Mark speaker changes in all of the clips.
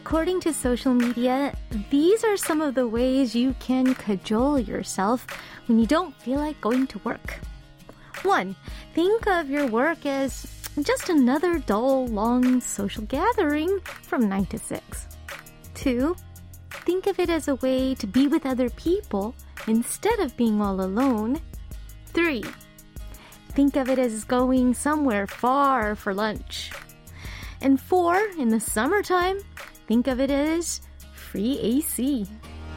Speaker 1: According to social media, these are some of the ways you can cajole yourself when you don't feel like going to work. 1. Think of your work as just another dull, long social gathering from 9 to 6. 2. Think of it as a way to be with other people instead of being all alone. 3. Think of it as going somewhere far for lunch. And 4, in the summertime, think of it as free AC.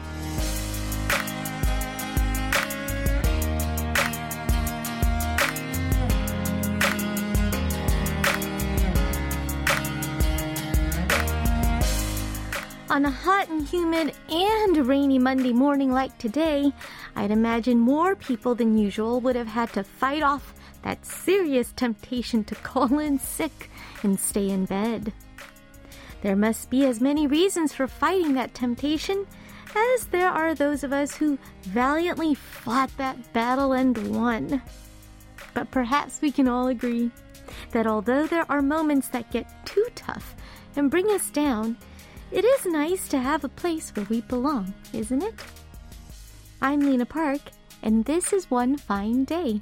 Speaker 1: On a hot and humid and rainy Monday morning like today, I'd imagine more people than usual would have had to fight off that serious temptation to call in sick and stay in bed. There must be as many reasons for fighting that temptation as there are those of us who valiantly fought that battle and won. But perhaps we can all agree that although there are moments that get too tough and bring us down, it is nice to have a place where we belong, isn't it? I'm Lena Park, and this is One Fine Day.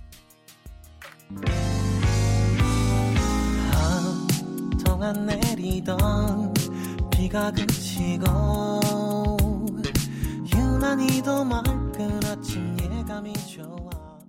Speaker 2: 한동안 내리던 비가 그치고 유난히 더 맑은 아침 예감이 좋아.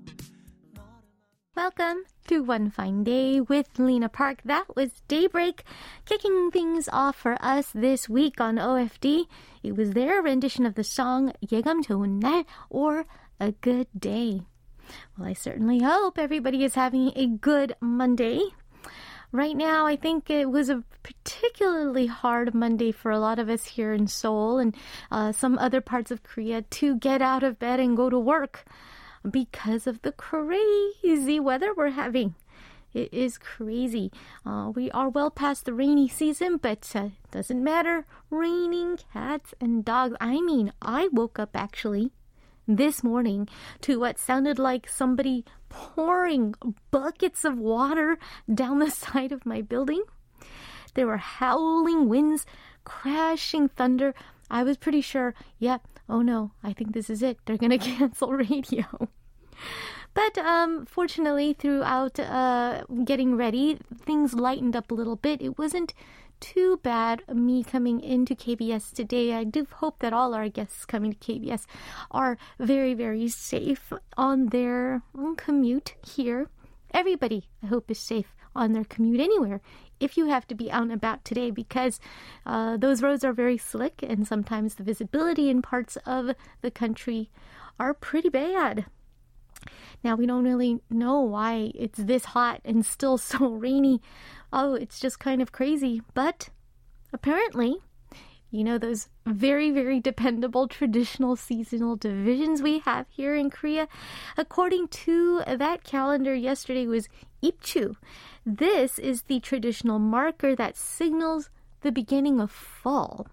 Speaker 1: Welcome to One Fine Day with Lena Park. That was Daybreak, kicking things off for us this week on OFD. It was their rendition of the song 예감 좋은 날, or A Good Day. Well, I certainly hope everybody is having a good Monday. Right now, I think it was a particularly hard Monday for a lot of us here in Seoul and some other parts of Korea to get out of bed and go to work because of the crazy weather we're having. It is crazy. We are well past the rainy season, but doesn't matter. Raining cats and dogs. I mean, I woke up actually this morning to what sounded like somebody pouring buckets of water down the side of my building. There were howling winds, crashing thunder. I was pretty sure, oh no, I think this is it. They're going to cancel radio. But fortunately, throughout getting ready, things lightened up a little bit. It wasn't too bad me coming into KBS today. I do hope that all our guests coming to KBS are very, very safe on their commute here. Everybody, I hope, is safe on their commute anywhere if you have to be out and about today, because those roads are very slick and sometimes the visibility in parts of the country are pretty bad. Now, we don't really know why it's this hot and still so rainy. Oh, it's just kind of crazy. But apparently, you know, those very, very dependable traditional seasonal divisions we have here in Korea, according to that calendar, yesterday was Ipchu. This is the traditional marker that signals the beginning of fall.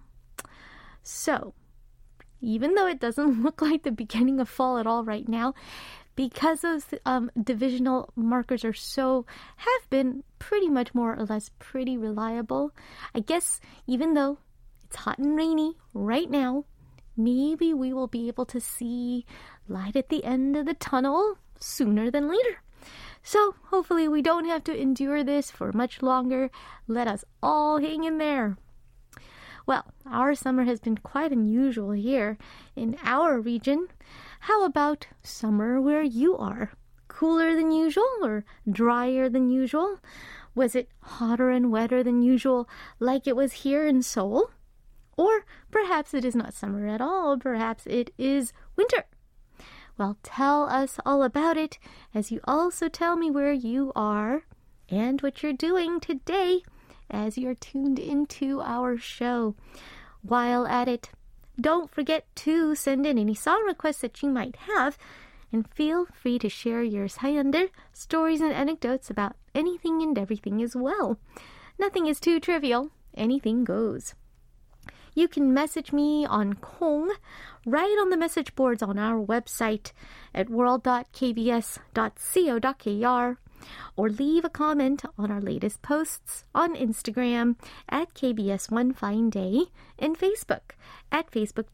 Speaker 1: So, even though it doesn't look like the beginning of fall at all right now, because those divisional markers have been pretty much more or less pretty reliable, I guess even though it's hot and rainy right now, maybe we will be able to see light at the end of the tunnel sooner than later. So hopefully we don't have to endure this for much longer. Let us all hang in there. Well, our summer has been quite unusual here in our region. How about summer where you are? Cooler than usual or drier than usual? Was it hotter and wetter than usual like it was here in Seoul? Or perhaps it is not summer at all. Perhaps it is winter. Well, tell us all about it as you also tell me where you are and what you're doing today as you're tuned into our show. While at it, don't forget to send in any song requests that you might have, and feel free to share your 사연들, stories and anecdotes about anything and everything as well. Nothing is too trivial. Anything goes. You can message me on Kong right on the message boards on our website at world.kbs.co.kr. or leave a comment on our latest posts on Instagram at KBS One Fine Day and Facebook at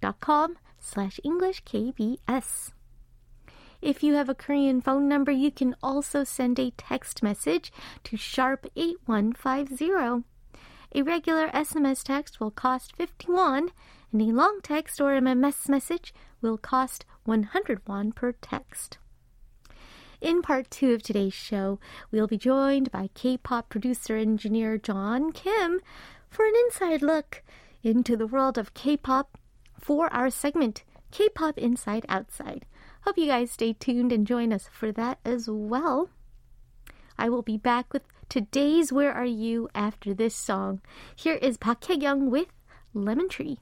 Speaker 1: facebook.com/EnglishKBS. If you have a Korean phone number, you can also send a text message to sharp 8150. A regular SMS text will cost 50 won, and a long text or MMS message will cost 100 won per text. In part 2 of today's show, we'll be joined by K-pop producer-engineer John Kim for an inside look into the world of K-pop for our segment, K-pop Inside Outside. Hope you guys stay tuned and join us for that as well. I will be back with today's Where Are You after this song. Here is Park Hae-kyung with Lemon Tree.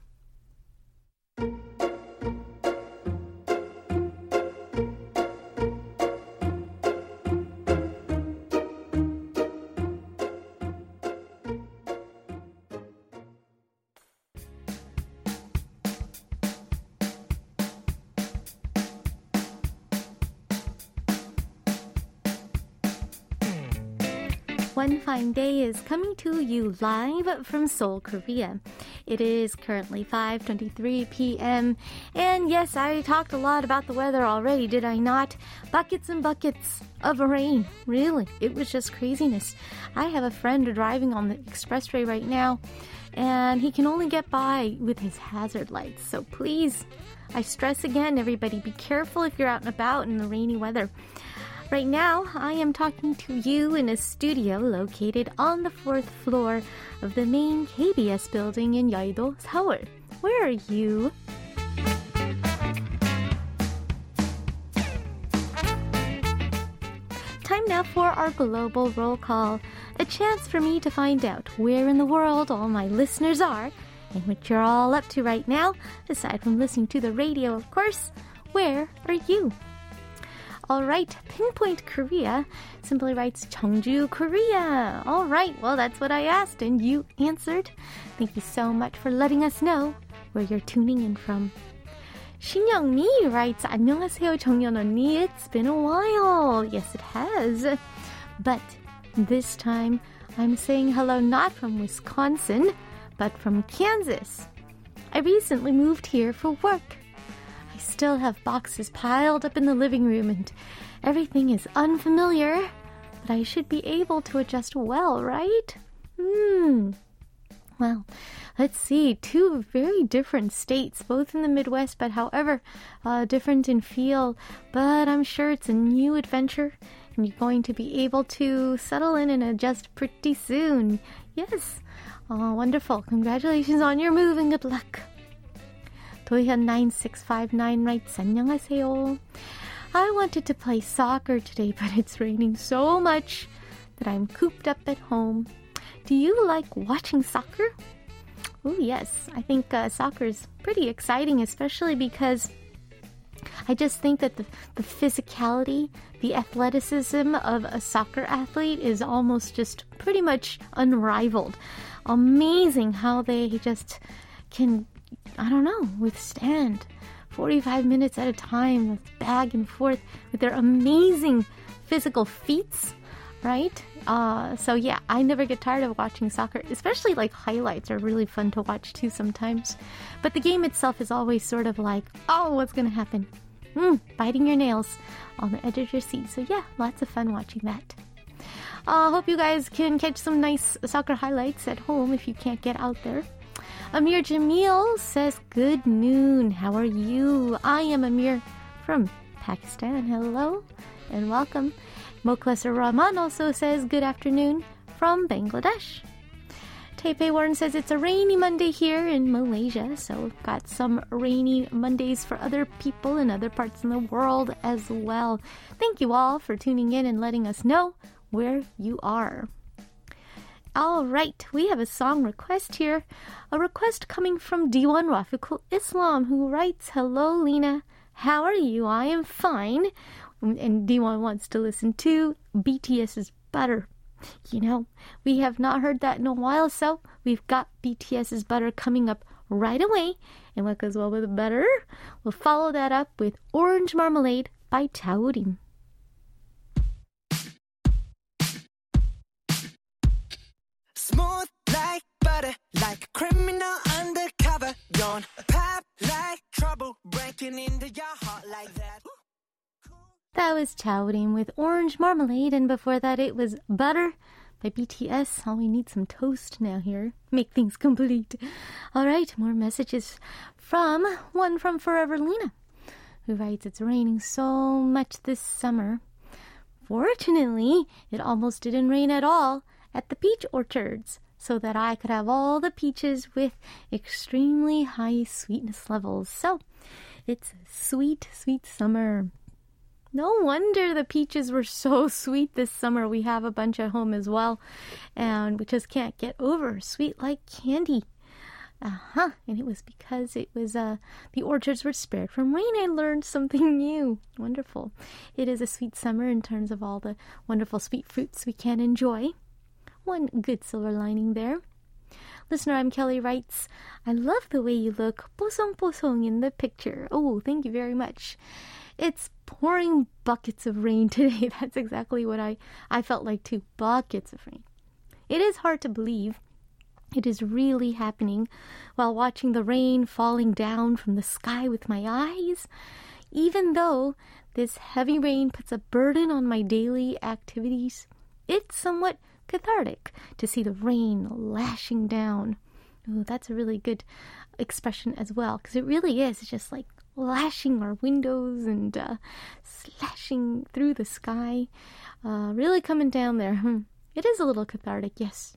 Speaker 1: One Fine Day is coming to you live from Seoul, Korea. It is currently 5:23 p.m. And yes, I talked a lot about the weather already, did I not? Buckets and buckets of rain. Really, it was just craziness. I have a friend driving on the expressway right now, and he can only get by with his hazard lights. So please, I stress again, everybody, be careful if you're out and about in the rainy weather. Right now, I am talking to you in a studio located on the 4th floor of the main KBS building in Yeouido, Seoul. Where are you? Time now for our global roll call. A chance for me to find out where in the world all my listeners are and what you're all up to right now, aside from listening to the radio, of course. Where are you? All right, Pinpoint Korea simply writes Jeongju, Korea. All right, well, that's what I asked, and you answered. Thank you so much for letting us know where you're tuning in from. 신영미 writes, 안녕하세요, 정연 언니. It's been a while. Yes, it has. But this time, I'm saying hello not from Wisconsin, but from Kansas. I recently moved here for work. I still have boxes piled up in the living room and everything is unfamiliar, but I should be able to adjust well, right? Well, let's see. 2 very different states, both in the Midwest, but however, different in feel. But I'm sure it's a new adventure and you're going to be able to settle in and adjust pretty soon. Yes. Wonderful. Congratulations on your move and good luck. 도현9659 writes, 안녕하세요. I wanted to play soccer today, but it's raining so much that I'm cooped up at home. Do you like watching soccer? Oh, yes. I think soccer is pretty exciting, especially because I just think that the physicality, the athleticism of a soccer athlete is almost just pretty much unrivaled. Amazing how they just can, I don't know, withstand 45 minutes at a time, back and forth with their amazing physical feats, right? So yeah, I never get tired of watching soccer, especially like highlights are really fun to watch too sometimes. But the game itself is always sort of like, oh, what's going to happen? Biting your nails on the edge of your seat. So yeah, lots of fun watching that. Hope you guys can catch some nice soccer highlights at home if you can't get out there. Amir Jamil says, good noon. How are you? I am Amir from Pakistan. Hello and welcome. Moklesar Rahman also says, good afternoon from Bangladesh. Taipei Warren says, it's a rainy Monday here in Malaysia, so we've got some rainy Mondays for other people in other parts of the world as well. Thank you all for tuning in and letting us know where you are. All right, we have a song request here. A request coming from Diwan Rafiqul Islam, who writes, hello, Lena. How are you? I am fine. And Diwan wants to listen to BTS's Butter. You know, we have not heard that in a while, so we've got BTS's Butter coming up right away. And what goes well with Butter? We'll follow that up with Orange Marmalade by Taorim.
Speaker 2: butter like a criminal undercover. Don't pop like trouble breaking into your heart like that.
Speaker 1: That was Chaorim with Orange Marmalade, and before that it was Butter by BTS. Oh, we need some toast now here. Make things complete. All right, more messages from Forever Lena, who writes, it's raining so much this summer. Fortunately, it almost didn't rain at all at the peach orchards, so that I could have all the peaches with extremely high sweetness levels. So, it's a sweet, sweet summer. No wonder the peaches were so sweet this summer. We have a bunch at home as well, and we just can't get over sweet like candy. And it was because it was the orchards were spared from rain. I learned something new. Wonderful. It is a sweet summer in terms of all the wonderful sweet fruits we can enjoy. One good silver lining there. Listener I'm Kelly writes, I love the way you look posong-posong in the picture. Oh, thank you very much. It's pouring buckets of rain today. That's exactly what I felt like too. Buckets of rain. It is hard to believe. It is really happening while watching the rain falling down from the sky with my eyes. Even though this heavy rain puts a burden on my daily activities, it's somewhat cathartic to see the rain lashing down. Oh, that's a really good expression as well, because it really is. It's just like lashing our windows and slashing through the sky. Really coming down there. It is a little cathartic, yes.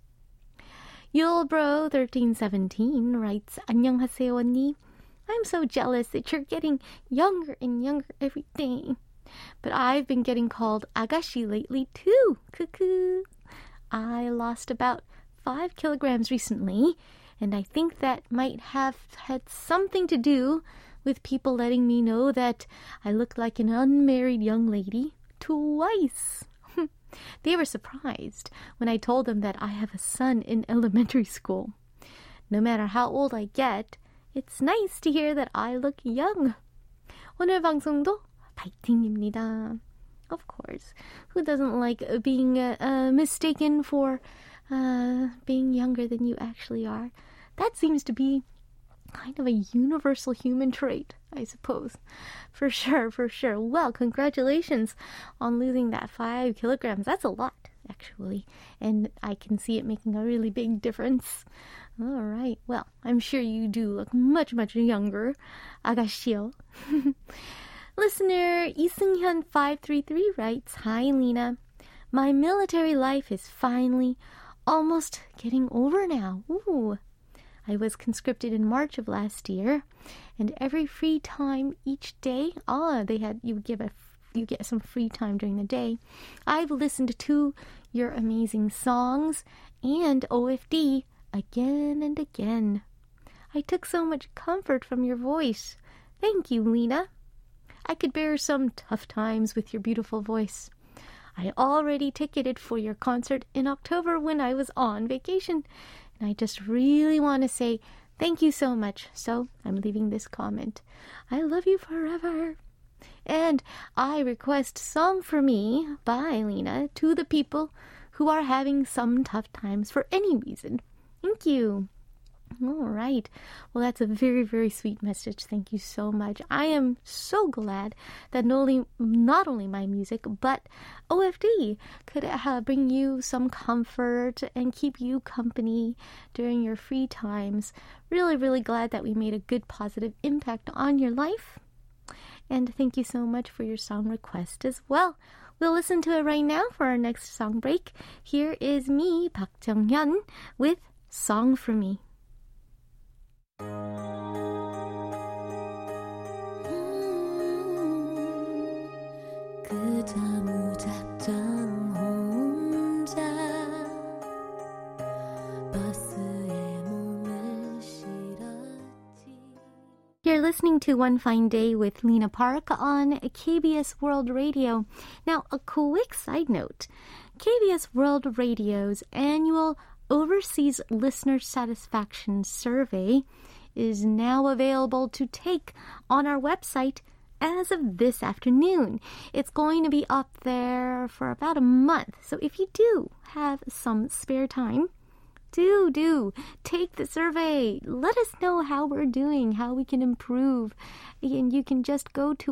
Speaker 1: Yulbro1317 writes, 안녕하세요, 언니. I'm so jealous that you're getting younger and younger every day. But I've been getting called 아가씨 lately too. Cuckoo. I lost about 5 kilograms recently, and I think that might have had something to do with people letting me know that I look like an unmarried young lady twice. They were surprised when I told them that I have a son in elementary school. No matter how old I get, it's nice to hear that I look young. 오늘 방송도 파이팅입니다. Of course, who doesn't like being mistaken for being younger than you actually are? That seems to be kind of a universal human trait, I suppose. For sure, for sure. Well, congratulations on losing that 5 kilograms. That's a lot, actually. And I can see it making a really big difference. All right. Well, I'm sure you do look much, much younger. 아가씨요. Listener 이승현533 writes, Hi, Lena. My military life is finally almost getting over now. Ooh. I was conscripted in March of last year, and every free time each day, you get some free time during the day. I've listened to your amazing songs and OFD again and again. I took so much comfort from your voice. Thank you, Lena. I could bear some tough times with your beautiful voice. I already ticketed for your concert in October when I was on vacation, and I just really want to say thank you so much. So I'm leaving this comment. I love you forever. And I request Song for Me by Lena to the people who are having some tough times for any reason. Thank you. All right. Well, that's a very, very sweet message. Thank you so much. I am so glad that not only my music, but OFD could bring you some comfort and keep you company during your free times. Really, really glad that we made a good, positive impact on your life. And thank you so much for your song request as well. We'll listen to it right now for our next song break. Here is me, Park Jung-hyun, with Song for Me.
Speaker 3: 그저 무작정 혼자 버스에 몸을 실었지.
Speaker 1: You're listening to One Fine Day with Lena Park on KBS World Radio. Now, a quick side note. KBS World Radio's annual Overseas Listener Satisfaction Survey is now available to take on our website as of this afternoon. It's going to be up there for about a month. So if you do have some spare time, Do take the survey. Let us know how we're doing, how we can improve. And you can just go to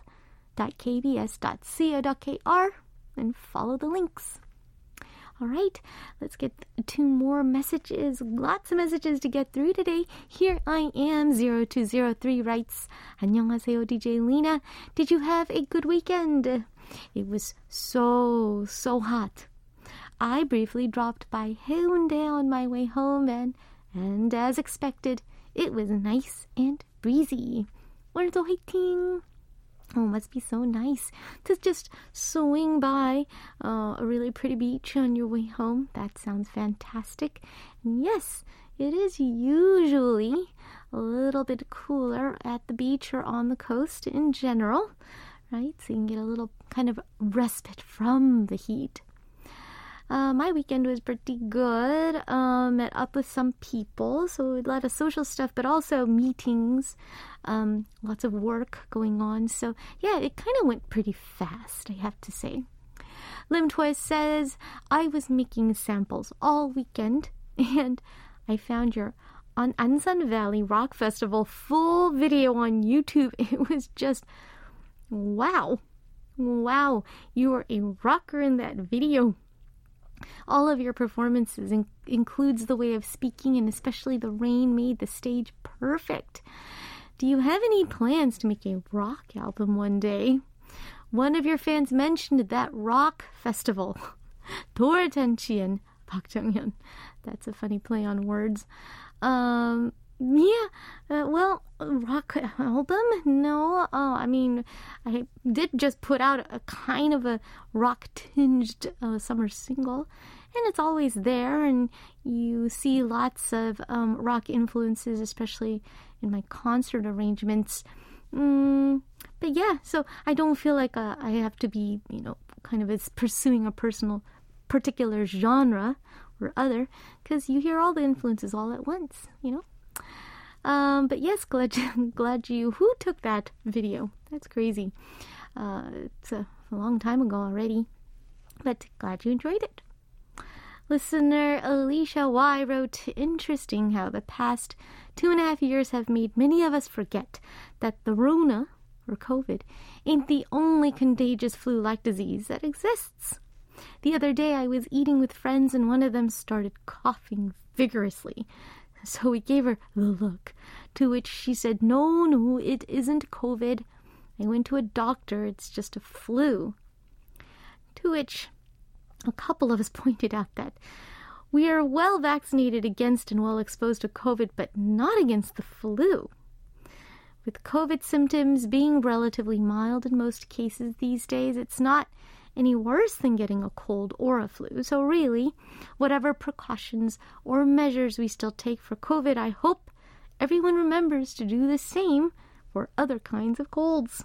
Speaker 1: world.kbs.co.kr and follow the links. All right, let's get 2 more messages. Lots of messages to get through today. Here I am. 0203 writes, 안녕하세요, DJ Lena. Did you have a good weekend? It was so hot. I briefly dropped by Haeundae on my way home, and as expected, it was nice and breezy. 오늘도 화이팅! Oh, must be so nice to just swing by a really pretty beach on your way home. That sounds fantastic. And yes, it is usually a little bit cooler at the beach or on the coast in general, right? So you can get a little kind of respite from the heat. My weekend was pretty good. Met up with some people, so a lot of social stuff, but also meetings, lots of work going on. So yeah, it kind of went pretty fast, I have to say. Lim Toy says, I was making samples all weekend, and I found your on Ansan Valley Rock Festival full video on YouTube. It was just, wow, you are a rocker in that video. All of your performances includes the way of speaking, and especially the rain made the stage perfect. Do you have any plans to make a rock album one day? One of your fans mentioned that rock festival. 돌잔치엔 박정현. That's a funny play on words. Well, rock album? No. I mean, I did just put out a kind of a rock-tinged summer single, and it's always there, and you see lots of rock influences, especially in my concert arrangements. But yeah, so I don't feel like I have to be, kind of pursuing a particular genre or other, because you hear all the influences all at once, But yes, glad you. Who took that video? That's crazy. It's a long time ago already, but glad you enjoyed it. Listener Alicia Y wrote, interesting how the past 2.5 years have made many of us forget that the Rona, or COVID, ain't the only contagious flu-like disease that exists. The other day I was eating with friends and one of them started coughing vigorously. So we gave her the look, to which she said, no, it isn't COVID. I went to a doctor, it's just a flu. To which a couple of us pointed out that we are well vaccinated against and well exposed to COVID, but not against the flu. With COVID symptoms being relatively mild in most cases these days, it's not any worse than getting a cold or a flu. So really, whatever precautions or measures we still take for COVID, I hope everyone remembers to do the same for other kinds of colds.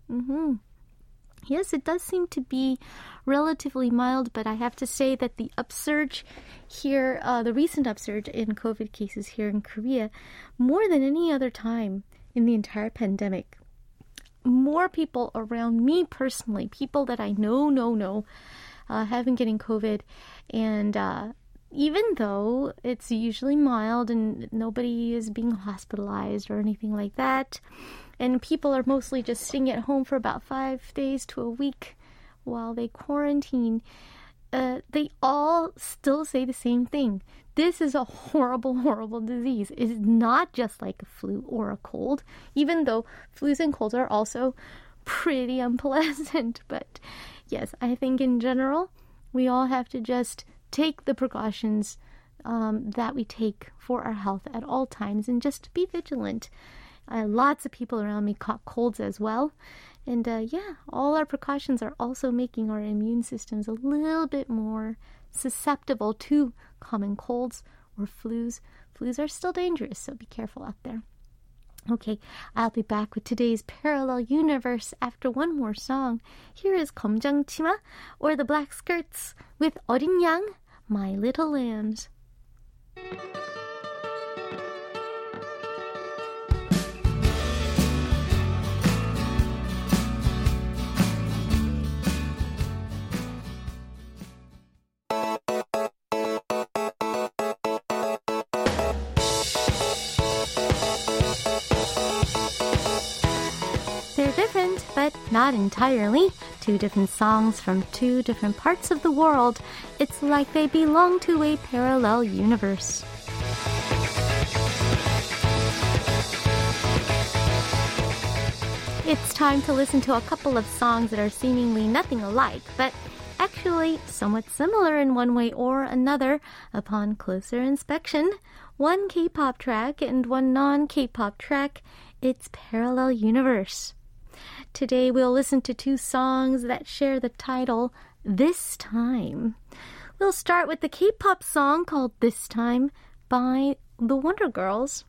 Speaker 1: Yes, it does seem to be relatively mild, but I have to say that the upsurge here, the recent upsurge in COVID cases here in Korea, more than any other time in the entire pandemic, more people around me personally, people that I know, have been getting COVID. And even though it's usually mild and nobody is being hospitalized or anything like that, and people are mostly just sitting at home for about 5 days to a week while they quarantine, they all still say the same thing. This is a horrible, horrible disease. It's not just like a flu or a cold, even though flus and colds are also pretty unpleasant. But yes, I think in general, we all have to just take the precautions that we take for our health at all times and just be vigilant. Lots of people around me caught colds as well. And all our precautions are also making our immune systems a little bit more susceptible to common colds or flus. Flus are still dangerous, so be careful out there. Okay, I'll be back with today's Parallel Universe after one more song. Here is 검정치마 or the Black Skirts with 어린 양, My Little Lambs. but not entirely. Two different songs from two different parts of the world. It's like they belong to a parallel universe. It's time to listen to a couple of songs that are seemingly nothing alike, but actually somewhat similar in one way or another upon closer inspection. One K-pop track and one non-K-pop track. It's parallel universe. Today we'll listen to two songs that share the title This Time. We'll start with the K-pop song called This Time by the Wonder Girls.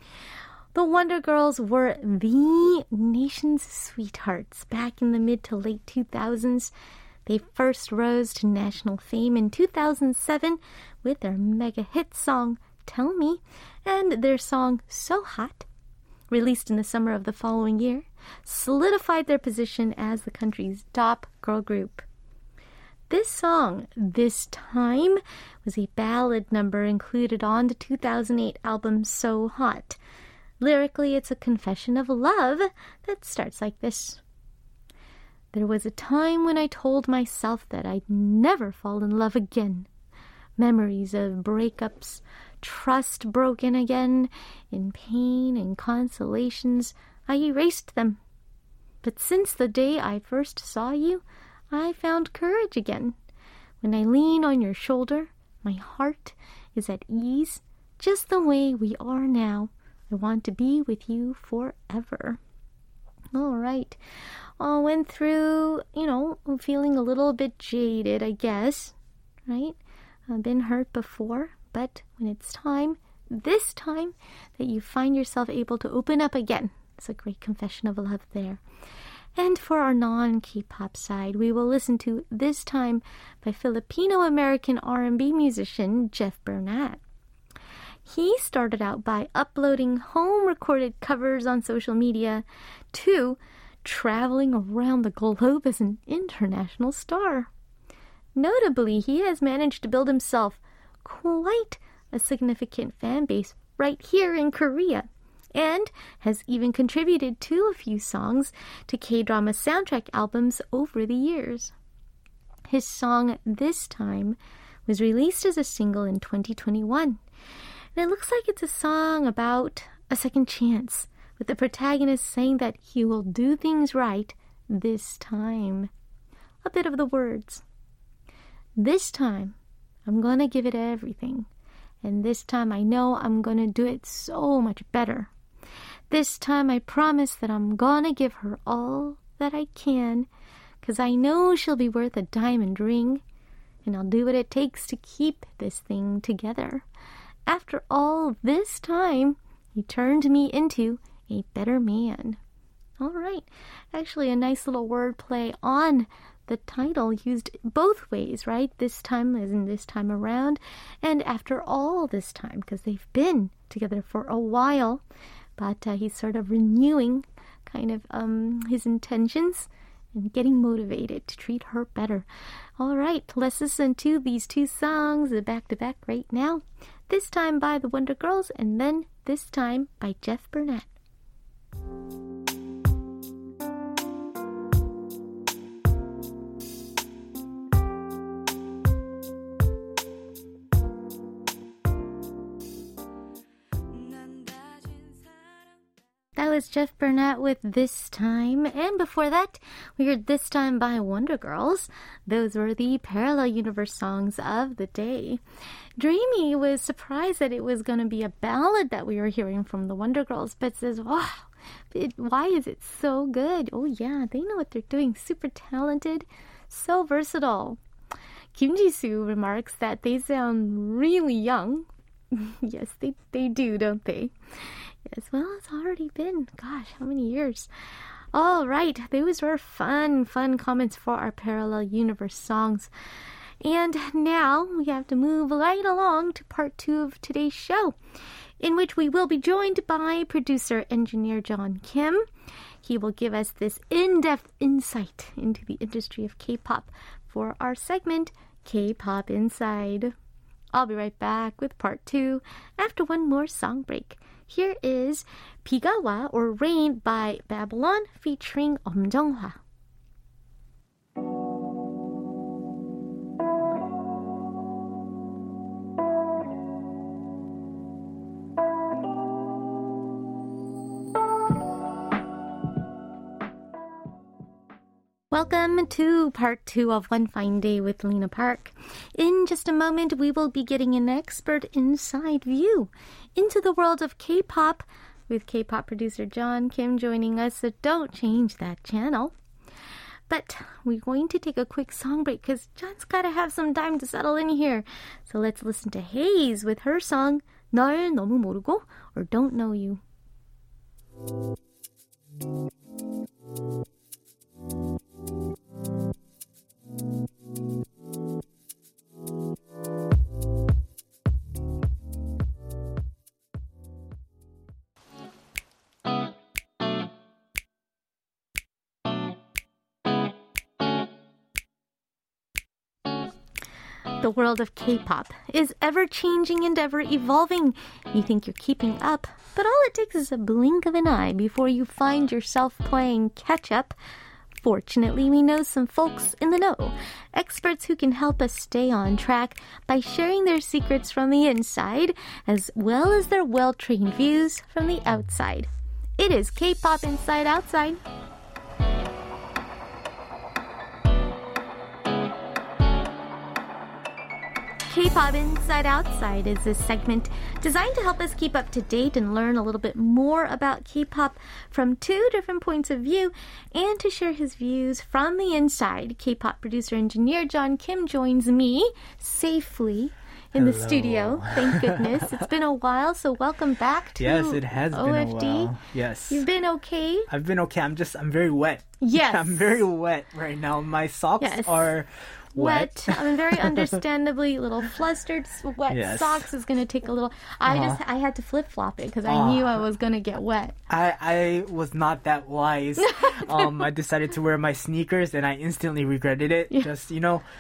Speaker 1: The Wonder Girls were the nation's sweethearts back in the mid to late 2000s. They first rose to national fame in 2007 with their mega hit song Tell Me and their song So Hot, released in the summer of the following year, solidified their position as the country's top girl group. This song, This Time, was a ballad number included on the 2008 album So Hot. Lyrically, it's a confession of love that starts like this. There was a time when I told myself that I'd never fall in love again. Memories of breakups, trust broken again, in pain and consolations, I erased them. But since the day I first saw you, I found courage again. When I lean on your shoulder, my heart is at ease, just the way we are now. I want to be with you forever. All right. Went through, feeling a little bit jaded, I guess, right? I've been hurt before, but when it's time, this time, that you find yourself able to open up again. It's a great confession of love there. And for our non-K-pop side, we will listen to This Time by Filipino-American R&B musician Jeff Bernat. He started out by uploading home-recorded covers on social media to traveling around the globe as an international star. Notably, he has managed to build himself quite a significant fan base right here in Korea, and has even contributed to a few songs to K-drama soundtrack albums over the years. His song This Time was released as a single in 2021. And it looks like it's a song about a second chance, with the protagonist saying that he will do things right this time. A bit of the words. This time, I'm gonna give it everything. And this time I know I'm gonna do it so much better. This time I promise that I'm gonna give her all that I can, 'cause I know she'll be worth a diamond ring. And I'll do what it takes to keep this thing together. After all this time, he turned me into a better man. All right. Actually, a nice little wordplay on the title, used both ways, right? This time as in this time around, and after all this time, because they've been together for a while, but he's sort of renewing kind of his intentions and getting motivated to treat her better. All right, let's listen to these two songs back-to-back right now. This Time by the Wonder Girls, and then This Time by Jeff Bernat. That was Jeff Bernat with This Time, and before that, we heard This Time by Wonder Girls. Those were the parallel universe songs of the day. Dreamy was surprised that it was going to be a ballad that we were hearing from the Wonder Girls, but says, wow, why is it so good? Oh yeah, they know what they're doing. Super talented, so versatile. Kim Jisoo remarks that they sound really young. Yes, they do, don't they? Yes, well, it's already been, gosh, how many years? All right, those were fun comments for our parallel universe songs. And now we have to move right along to part 2 of today's show, in which we will be joined by producer-engineer John Kim. He will give us this in-depth insight into the industry of K-pop for our segment, K-Pop Inside. I'll be right back with part 2 after one more song break. Here is 비가 와 or Rain by Babylon featuring 엄정화. Welcome to part 2 of One Fine Day with Lena Park. In just a moment, we will be getting an expert inside view into the world of K-pop with K-pop producer John Kim joining us, so don't change that channel. But we're going to take a quick song break because John's got to have some time to settle in here. So let's listen to Haze with her song 널 너무 모르고 or Don't Know You. The world of K-pop is ever-changing and ever-evolving. You think you're keeping up, but all it takes is a blink of an eye before you find yourself playing catch-up. Fortunately, we know some folks in the know, experts who can help us stay on track by sharing their secrets from the inside, as well as their well-trained views from the outside. It is K-pop Inside Outside. K-pop Inside Outside is a segment designed to help us keep up to date and learn a little bit more about K-pop from 2 different points of view, and to share his views from the inside. K-pop producer engineer John Kim joins me safely in the studio. Thank goodness. It's been a while, so welcome back to
Speaker 4: Yes, it has
Speaker 1: OFD.
Speaker 4: been a while. Yes.
Speaker 1: You've been okay?
Speaker 4: I've been okay. I'm very wet.
Speaker 1: Yes.
Speaker 4: I'm very wet right now. My socks
Speaker 1: Yes.
Speaker 4: are wet.
Speaker 1: I'm very understandably a little flustered. Wet
Speaker 4: Yes.
Speaker 1: socks is going to take a little. I had to flip flop it because I knew I was going to get wet.
Speaker 4: I was not that wise. I decided to wear my sneakers and I instantly regretted it.
Speaker 1: Yeah.
Speaker 4: Just,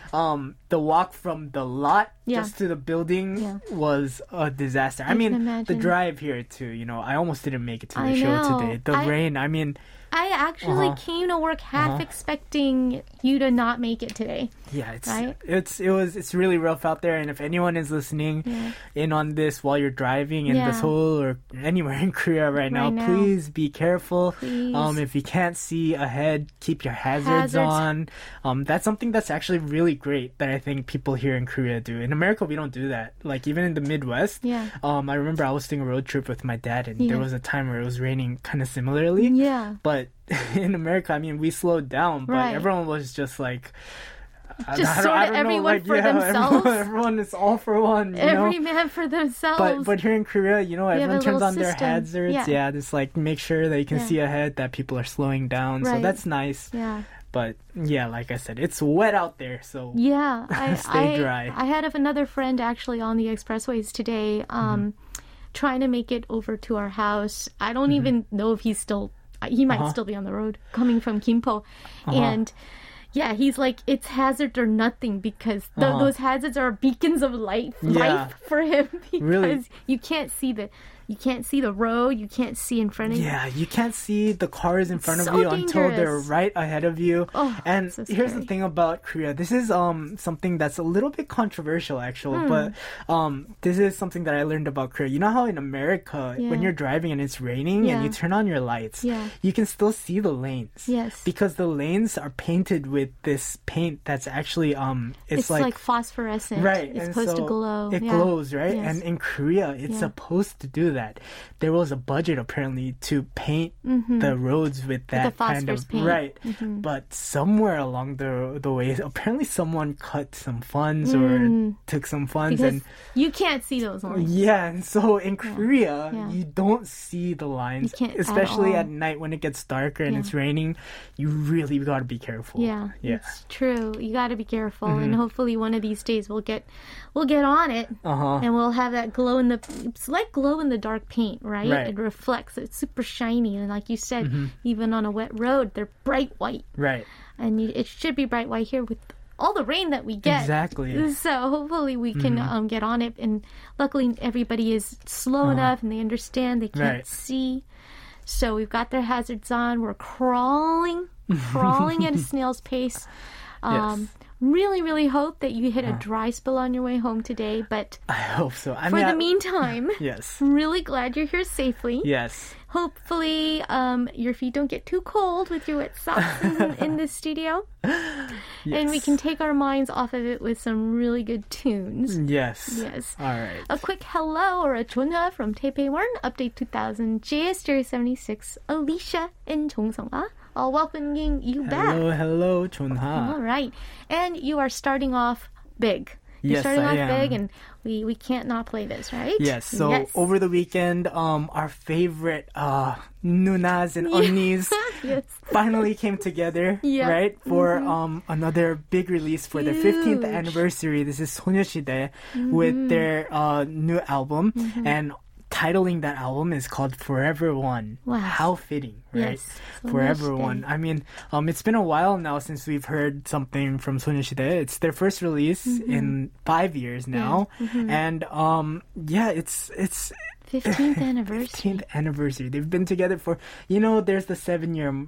Speaker 4: the walk from the lot
Speaker 1: Yeah.
Speaker 4: just to the building
Speaker 1: Yeah.
Speaker 4: was a disaster. I
Speaker 1: can
Speaker 4: mean, the
Speaker 1: imagine.
Speaker 4: drive here too, I almost didn't make it to the
Speaker 1: I
Speaker 4: show
Speaker 1: know.
Speaker 4: today. The rain, I mean,
Speaker 1: I actually came to work half expecting you to not make it today.
Speaker 4: yeah,
Speaker 1: Right?
Speaker 4: it's really rough out there. And if anyone is listening in on this while you're driving in
Speaker 1: Yeah.
Speaker 4: Seoul or anywhere in Korea right now, please be careful.
Speaker 1: Please.
Speaker 4: If you can't see ahead, keep your hazards on. That's something that's actually really great that I think people here in Korea do. In America, we don't do that. Like even in the Midwest,
Speaker 1: Yeah.
Speaker 4: I remember I was doing a road trip with my dad, and
Speaker 1: Yeah.
Speaker 4: there was a time where it was raining kind of similarly.
Speaker 1: Yeah.
Speaker 4: But in America, I mean, we slowed down, but
Speaker 1: Right.
Speaker 4: everyone was just like,
Speaker 1: Just sort of everyone for themselves.
Speaker 4: Everyone is all for one.
Speaker 1: Every man for themselves.
Speaker 4: But here in Korea, everyone
Speaker 1: a
Speaker 4: turns
Speaker 1: little
Speaker 4: on their
Speaker 1: system.
Speaker 4: hazards.
Speaker 1: Yeah.
Speaker 4: Yeah, just like make sure that you can
Speaker 1: Yeah.
Speaker 4: see ahead that people are slowing down. So
Speaker 1: Right.
Speaker 4: that's nice.
Speaker 1: yeah.
Speaker 4: But yeah, like I said, it's wet out there. So
Speaker 1: Yeah,
Speaker 4: Stay dry.
Speaker 1: I had another friend actually on the expressways today, trying to make it over to our house. I don't even know if he might still be on the road coming from Gimpo, and yeah, he's like, it's hazard or nothing because those hazards are beacons of life
Speaker 4: Yeah.
Speaker 1: for him because
Speaker 4: Really?
Speaker 1: you can't see the road, you can't see in front of you.
Speaker 4: yeah, you can't see the cars in front of
Speaker 1: so
Speaker 4: you until they're
Speaker 1: dangerous.
Speaker 4: right ahead of you.
Speaker 1: Oh,
Speaker 4: and
Speaker 1: so
Speaker 4: here's the
Speaker 1: scary.
Speaker 4: thing about Korea. This is something that's a little bit controversial, actually. But this is something that I learned about Korea. You know how in America, when
Speaker 1: Yeah.
Speaker 4: you're driving and it's raining and
Speaker 1: Yeah.
Speaker 4: you turn on your lights,
Speaker 1: Yeah.
Speaker 4: you can still see the lanes.
Speaker 1: Yes.
Speaker 4: Because the lanes are painted with this paint that's actually
Speaker 1: It's like phosphorescent.
Speaker 4: Right.
Speaker 1: It's
Speaker 4: and
Speaker 1: supposed to
Speaker 4: so
Speaker 1: glow.
Speaker 4: It
Speaker 1: Yeah.
Speaker 4: glows, right?
Speaker 1: Yes.
Speaker 4: And in Korea, it's
Speaker 1: Yeah.
Speaker 4: supposed to do that. There was a budget apparently to paint the roads with that kind
Speaker 1: phosphorus
Speaker 4: of
Speaker 1: paint.
Speaker 4: right. But somewhere along the way, apparently someone cut some funds or took some funds
Speaker 1: because
Speaker 4: and
Speaker 1: you can't see those lines.
Speaker 4: yeah, and so in Korea,
Speaker 1: Yeah.
Speaker 4: you don't see the lines,
Speaker 1: You can't at
Speaker 4: especially
Speaker 1: all.
Speaker 4: at night when it gets darker and
Speaker 1: Yeah.
Speaker 4: it's raining. You really gotta be careful.
Speaker 1: Yeah,
Speaker 4: yeah.
Speaker 1: it's true. You got to be careful, and hopefully one of these days we'll get on it, and we'll have that it's like glow in the dark paint, right?
Speaker 4: Right.
Speaker 1: It reflects. It's super shiny, and like you said, even on a wet road, they're bright white,
Speaker 4: Right.
Speaker 1: and it should be bright white here with all the rain that we get.
Speaker 4: Exactly.
Speaker 1: So hopefully we can get on it. And luckily everybody is slow enough and they understand they can't
Speaker 4: Right.
Speaker 1: see. So we've got their hazards on. We're crawling at a snail's pace.
Speaker 4: Yes.
Speaker 1: Really, really hope that you hit a dry spell on your way home today. But
Speaker 4: I hope so. I
Speaker 1: for
Speaker 4: mean,
Speaker 1: the meantime,
Speaker 4: yes.
Speaker 1: really glad you're here safely.
Speaker 4: Yes.
Speaker 1: Hopefully, your feet don't get too cold with your wet socks in the studio. And we can take our minds off of it with some really good tunes.
Speaker 4: Yes.
Speaker 1: Yes.
Speaker 4: All right.
Speaker 1: A quick hello or a chunha from Taipei 1, update 2000, JS 76, Alicia and Chongseong-ah, all welcoming you back.
Speaker 4: Hello, Chunha.
Speaker 1: All right. And you are starting off big. You're
Speaker 4: Yes,
Speaker 1: starting
Speaker 4: I
Speaker 1: off
Speaker 4: am.
Speaker 1: big, and we can't not play this, right?
Speaker 4: Yes. So over the weekend, our favorite nunas and onnis
Speaker 1: Yes.
Speaker 4: finally came together,
Speaker 1: Yeah.
Speaker 4: right? For another big release for their 15th
Speaker 1: Huge.
Speaker 4: anniversary. This is 소녀시대 with their new album, and titling that album is called Forever One.
Speaker 1: Wow.
Speaker 4: How fitting, right?
Speaker 1: Yes.
Speaker 4: Forever
Speaker 1: 소녀시대.
Speaker 4: One. I mean, it's been a while now since we've heard something from 소녀시대. It's their first release in 5 years now, and it's
Speaker 1: 15th anniversary.
Speaker 4: 15th anniversary. They've been together for, there's the 7-year,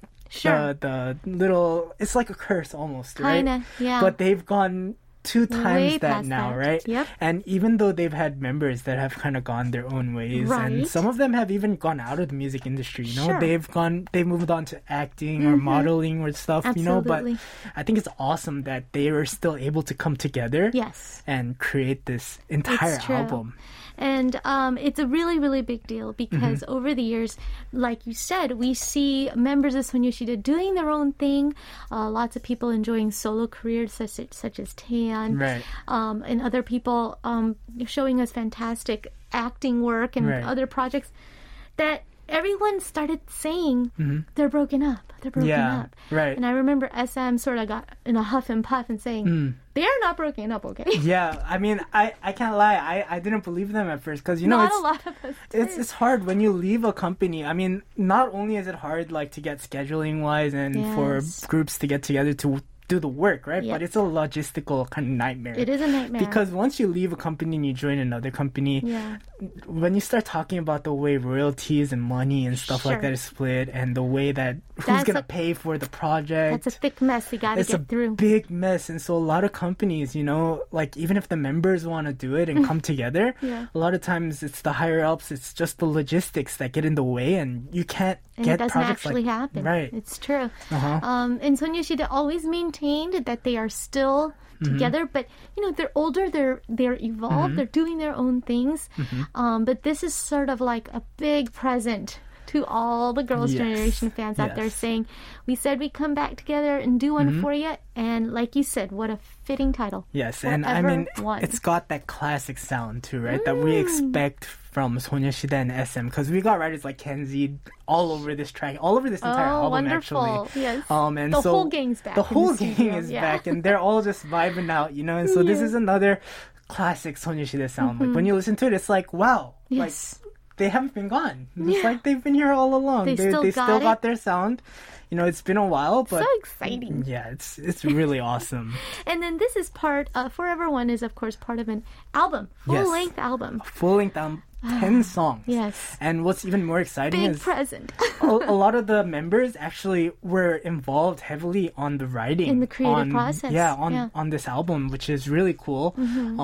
Speaker 1: Sure.
Speaker 4: the little, it's like a curse almost, right?
Speaker 1: Kinda, yeah.
Speaker 4: But they've gone 2 times
Speaker 1: Way
Speaker 4: that
Speaker 1: past
Speaker 4: now,
Speaker 1: that.
Speaker 4: right?
Speaker 1: Yep.
Speaker 4: And even though they've had members that have kind of gone their own ways,
Speaker 1: Right.
Speaker 4: and some of them have even gone out of the music industry,
Speaker 1: Sure.
Speaker 4: they've moved on to acting or modeling or stuff, but
Speaker 1: Absolutely.
Speaker 4: I think it's awesome that they are still able to come together
Speaker 1: Yes.
Speaker 4: and create this entire
Speaker 1: It's true.
Speaker 4: album.
Speaker 1: And it's a really, really big deal because over the years, like you said, we see members of Sonyeoshida doing their own thing. Lots of people enjoying solo careers such as Taeyeon.
Speaker 4: Right.
Speaker 1: And other people showing us fantastic acting work and
Speaker 4: Right.
Speaker 1: other projects that everyone started saying they're broken up. They're broken
Speaker 4: Yeah,
Speaker 1: up.
Speaker 4: right.
Speaker 1: And I remember SM sort of got in a huff and puff and saying, they're not broken up, okay?
Speaker 4: Yeah, I mean, I can't lie. I didn't believe them at first because
Speaker 1: Not
Speaker 4: it's
Speaker 1: a lot of us did.
Speaker 4: it's hard when you leave a company. I mean, not only is it hard like to get scheduling wise and for
Speaker 1: Yes.
Speaker 4: groups to get together to do the work, right?
Speaker 1: Yep.
Speaker 4: But it's a logistical kind of nightmare.
Speaker 1: It is a nightmare.
Speaker 4: Because once you leave a company and you join another company,
Speaker 1: Yeah.
Speaker 4: when you start talking about the way royalties and money and stuff like
Speaker 1: Sure.
Speaker 4: that is split and the way that who's
Speaker 1: That's
Speaker 4: going to
Speaker 1: a-
Speaker 4: pay for the project.
Speaker 1: That's a thick mess we got to
Speaker 4: It's a
Speaker 1: get through.
Speaker 4: big mess, and so a lot of companies, like even if the members want to do it and come together,
Speaker 1: Yeah.
Speaker 4: a lot of times it's the higher ups, it's just the logistics that get in the way, and you can't
Speaker 1: And
Speaker 4: get
Speaker 1: it doesn't
Speaker 4: projects
Speaker 1: actually
Speaker 4: like
Speaker 1: happen.
Speaker 4: right.
Speaker 1: It's true.
Speaker 4: Uh-huh.
Speaker 1: And Sonyeoshida always maintained that they are still
Speaker 4: Mm-hmm.
Speaker 1: together, but they're older, they're evolved, they're doing their own things.
Speaker 4: Mm-hmm.
Speaker 1: But this is sort of like a big present to all the Girls'
Speaker 4: Yes.
Speaker 1: Generation fans out there
Speaker 4: Yes.
Speaker 1: saying, we said we'd come back together and do one
Speaker 4: Mm-hmm.
Speaker 1: for you. And like you said, what a fitting title.
Speaker 4: Yes, and I
Speaker 1: Forever
Speaker 4: mean
Speaker 1: One.
Speaker 4: it's got that classic sound too, right? That we expect from 소녀시대 and SM, because we got writers like Kenzie all over this track, all over this entire
Speaker 1: Oh,
Speaker 4: album
Speaker 1: wonderful.
Speaker 4: actually.
Speaker 1: Yes.
Speaker 4: And
Speaker 1: The
Speaker 4: so
Speaker 1: whole gang's back
Speaker 4: The
Speaker 1: in the
Speaker 4: whole
Speaker 1: studio,
Speaker 4: gang is
Speaker 1: yeah.
Speaker 4: back, and they're all just vibing out, And so this
Speaker 1: Yeah.
Speaker 4: is another classic 소녀시대 sound. Like when you listen to it, it's like wow,
Speaker 1: Yes.
Speaker 4: like they haven't been gone. It's like they've been here all along.
Speaker 1: They still got it.
Speaker 4: got their sound. It's been a while, but
Speaker 1: So exciting.
Speaker 4: yeah, it's really awesome.
Speaker 1: And then this is part, Forever One is, of course, part of an album,
Speaker 4: Yes.
Speaker 1: full-length album.
Speaker 4: Full-length album, 10 songs.
Speaker 1: Yes.
Speaker 4: And what's even more exciting
Speaker 1: Big
Speaker 4: is
Speaker 1: present.
Speaker 4: a lot of the members actually were involved heavily on the writing.
Speaker 1: In the creative process.
Speaker 4: Yeah,
Speaker 1: Yeah.
Speaker 4: on this album, which is really cool.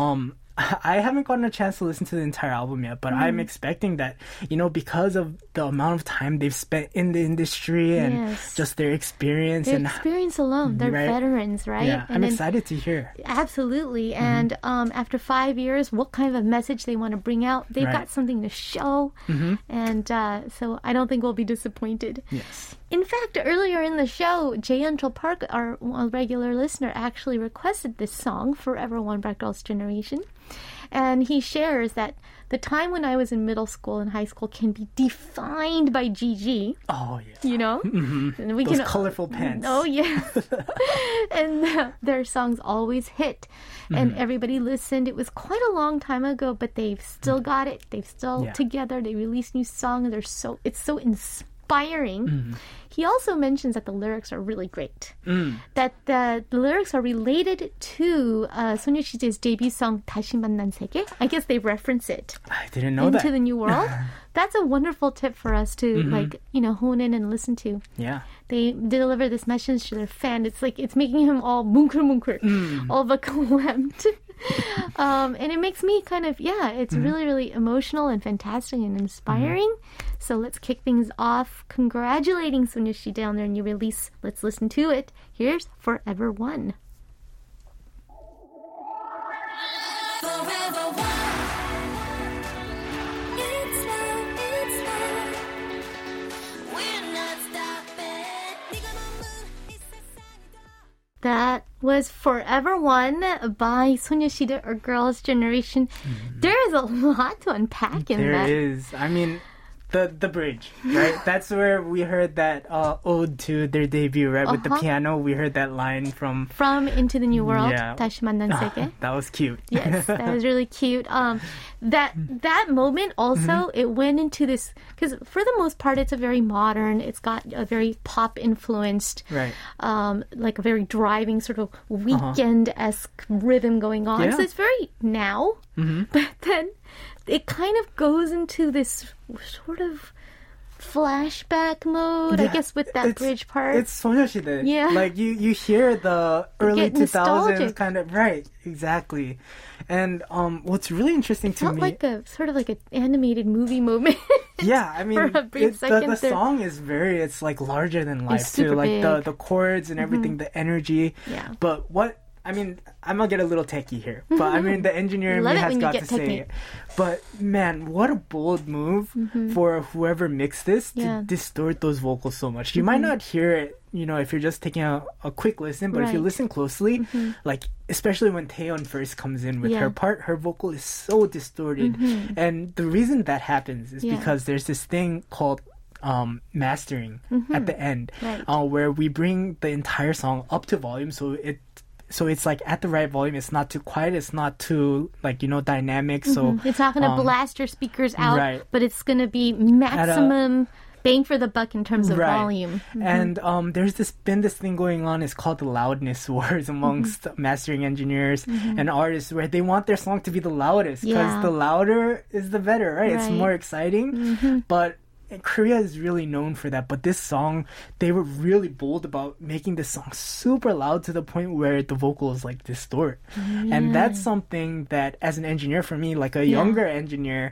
Speaker 4: I haven't gotten a chance to listen to the entire album yet, but I'm expecting that, because of the amount of time they've spent in the industry and
Speaker 1: Yes.
Speaker 4: just their experience
Speaker 1: Their
Speaker 4: and
Speaker 1: experience alone. They're
Speaker 4: Right.
Speaker 1: veterans, right?
Speaker 4: yeah, I'm
Speaker 1: then-
Speaker 4: excited to hear.
Speaker 1: Absolutely. And after 5 years, what kind of a message they want to bring out? They've
Speaker 4: Right.
Speaker 1: got something to show. And so I don't think we'll be disappointed.
Speaker 4: Yes.
Speaker 1: In fact, earlier in the show, Jaeyeon Park, our regular listener, actually requested this song, Forever One by Girls' Generation. And he shares that the time when I was in middle school and high school can be defined by GG,
Speaker 4: Oh, yeah.
Speaker 1: And we
Speaker 4: Those
Speaker 1: can
Speaker 4: colorful pants.
Speaker 1: Oh, yes. And their songs always hit. And everybody listened. It was quite a long time ago, but they've still got it. They've still
Speaker 4: Yeah.
Speaker 1: together. They release new songs. It's so inspiring. inspiring. He also mentions that the lyrics are really great. That the lyrics are related to 소녀시대's debut song 다시 만난 세계. I guess they reference it
Speaker 4: I didn't know
Speaker 1: into
Speaker 4: that.
Speaker 1: the new world. That's a wonderful tip for us to hone in and listen to.
Speaker 4: Yeah.
Speaker 1: They deliver this message to their fan. It's like it's making him all munkur, all verklempt. And it makes me kind of, it's really, really emotional and fantastic and inspiring. So let's kick things off. Congratulating 소녀시대 on their new release. Let's listen to it. Here's Forever One.
Speaker 3: Forever one. It's love, it's love. We're not stopping. 네가 머문 이 세상이다.
Speaker 1: That was Forever One by 소녀시대 or Girls' Generation. There is a lot to unpack in that.
Speaker 4: There is. I mean, the bridge, right? That's where we heard that ode to their debut, right? With the piano, we heard that line from
Speaker 1: Into the New World,
Speaker 4: Yeah.
Speaker 1: 다시 만난 세계.
Speaker 4: That was cute.
Speaker 1: Yes, that was really cute. That moment also, it went into this, because for the most part, it's a very modern, it's got a very pop influenced,
Speaker 4: Right.
Speaker 1: like a very driving sort of weekend-esque rhythm going on.
Speaker 4: Yeah.
Speaker 1: So it's very now, but then it kind of goes into this sort of flashback mode, I
Speaker 4: Yeah,
Speaker 1: guess, with that
Speaker 4: it's-
Speaker 1: bridge part.
Speaker 4: It's soño시대.
Speaker 1: Yeah.
Speaker 4: Like you hear the early
Speaker 1: get
Speaker 4: 2000s
Speaker 1: nostalgic.
Speaker 4: kind of, right, exactly. And what's really interesting to
Speaker 1: felt
Speaker 4: me,
Speaker 1: like a sort of like an animated movie moment.
Speaker 4: yeah, I mean,
Speaker 1: for a brief
Speaker 4: the
Speaker 1: second there.
Speaker 4: song is it's like larger than life
Speaker 1: It's
Speaker 4: too.
Speaker 1: super
Speaker 4: Like
Speaker 1: big.
Speaker 4: the chords and everything, the energy.
Speaker 1: Yeah.
Speaker 4: But I mean, I'm gonna get a little techie here, but I mean, the engineer in
Speaker 1: Love
Speaker 4: me
Speaker 1: it
Speaker 4: has
Speaker 1: when you
Speaker 4: got
Speaker 1: get
Speaker 4: to say
Speaker 1: techie.
Speaker 4: it. But man, what a bold move for whoever mixed this to
Speaker 1: Yeah.
Speaker 4: distort those vocals so much. You might not hear it, if you're just taking a quick listen, but if you
Speaker 1: Right.
Speaker 4: listen closely, like especially when Taeyeon first comes in with
Speaker 1: Yeah.
Speaker 4: her part, her vocal is so distorted, and the reason that happens is
Speaker 1: Yeah.
Speaker 4: because there's this thing called mastering at the end,
Speaker 1: Right.
Speaker 4: where we bring the entire song up to volume, so it's like at the right volume. It's not too quiet. It's not too dynamic. So
Speaker 1: It's not going to blast your speakers out,
Speaker 4: right.
Speaker 1: but it's going to be maximum bang for the buck in terms of
Speaker 4: right.
Speaker 1: volume.
Speaker 4: And there's been this thing going on. It's called the loudness wars amongst mastering engineers and artists, where they want their song to be the loudest because
Speaker 1: Yeah.
Speaker 4: the louder is the better, right? It's
Speaker 1: Right.
Speaker 4: more exciting. But Korea is really known for that, but this song, they were really bold about making this song super loud to the point where the vocals distort. And that's something that, as an engineer for me, like a younger engineer,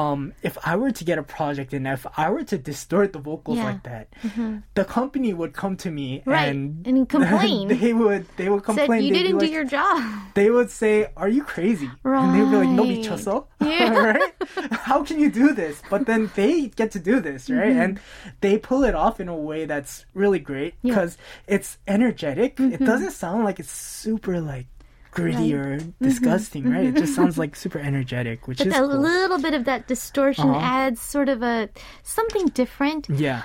Speaker 4: if I were to get a project and if I were to distort the vocals
Speaker 1: Yeah.
Speaker 4: like that, the company would come to me
Speaker 1: Right.
Speaker 4: and
Speaker 1: complain.
Speaker 4: they would complain.
Speaker 1: Said you
Speaker 4: They'd be
Speaker 1: didn't do
Speaker 4: like-
Speaker 1: your job.
Speaker 4: They would say, "Are you crazy?" And they'd be like, "No,
Speaker 1: Right.
Speaker 4: 미쳤어?"
Speaker 1: Yeah.
Speaker 4: Right? How can you do this? But then they get to do this, right? And they pull it off in a way that's really great because it's energetic. It doesn't sound like it's super gritty or disgusting, right? It just sounds like super energetic, which
Speaker 1: But
Speaker 4: is
Speaker 1: a
Speaker 4: cool.
Speaker 1: little bit of that distortion adds sort of something different.
Speaker 4: Yeah.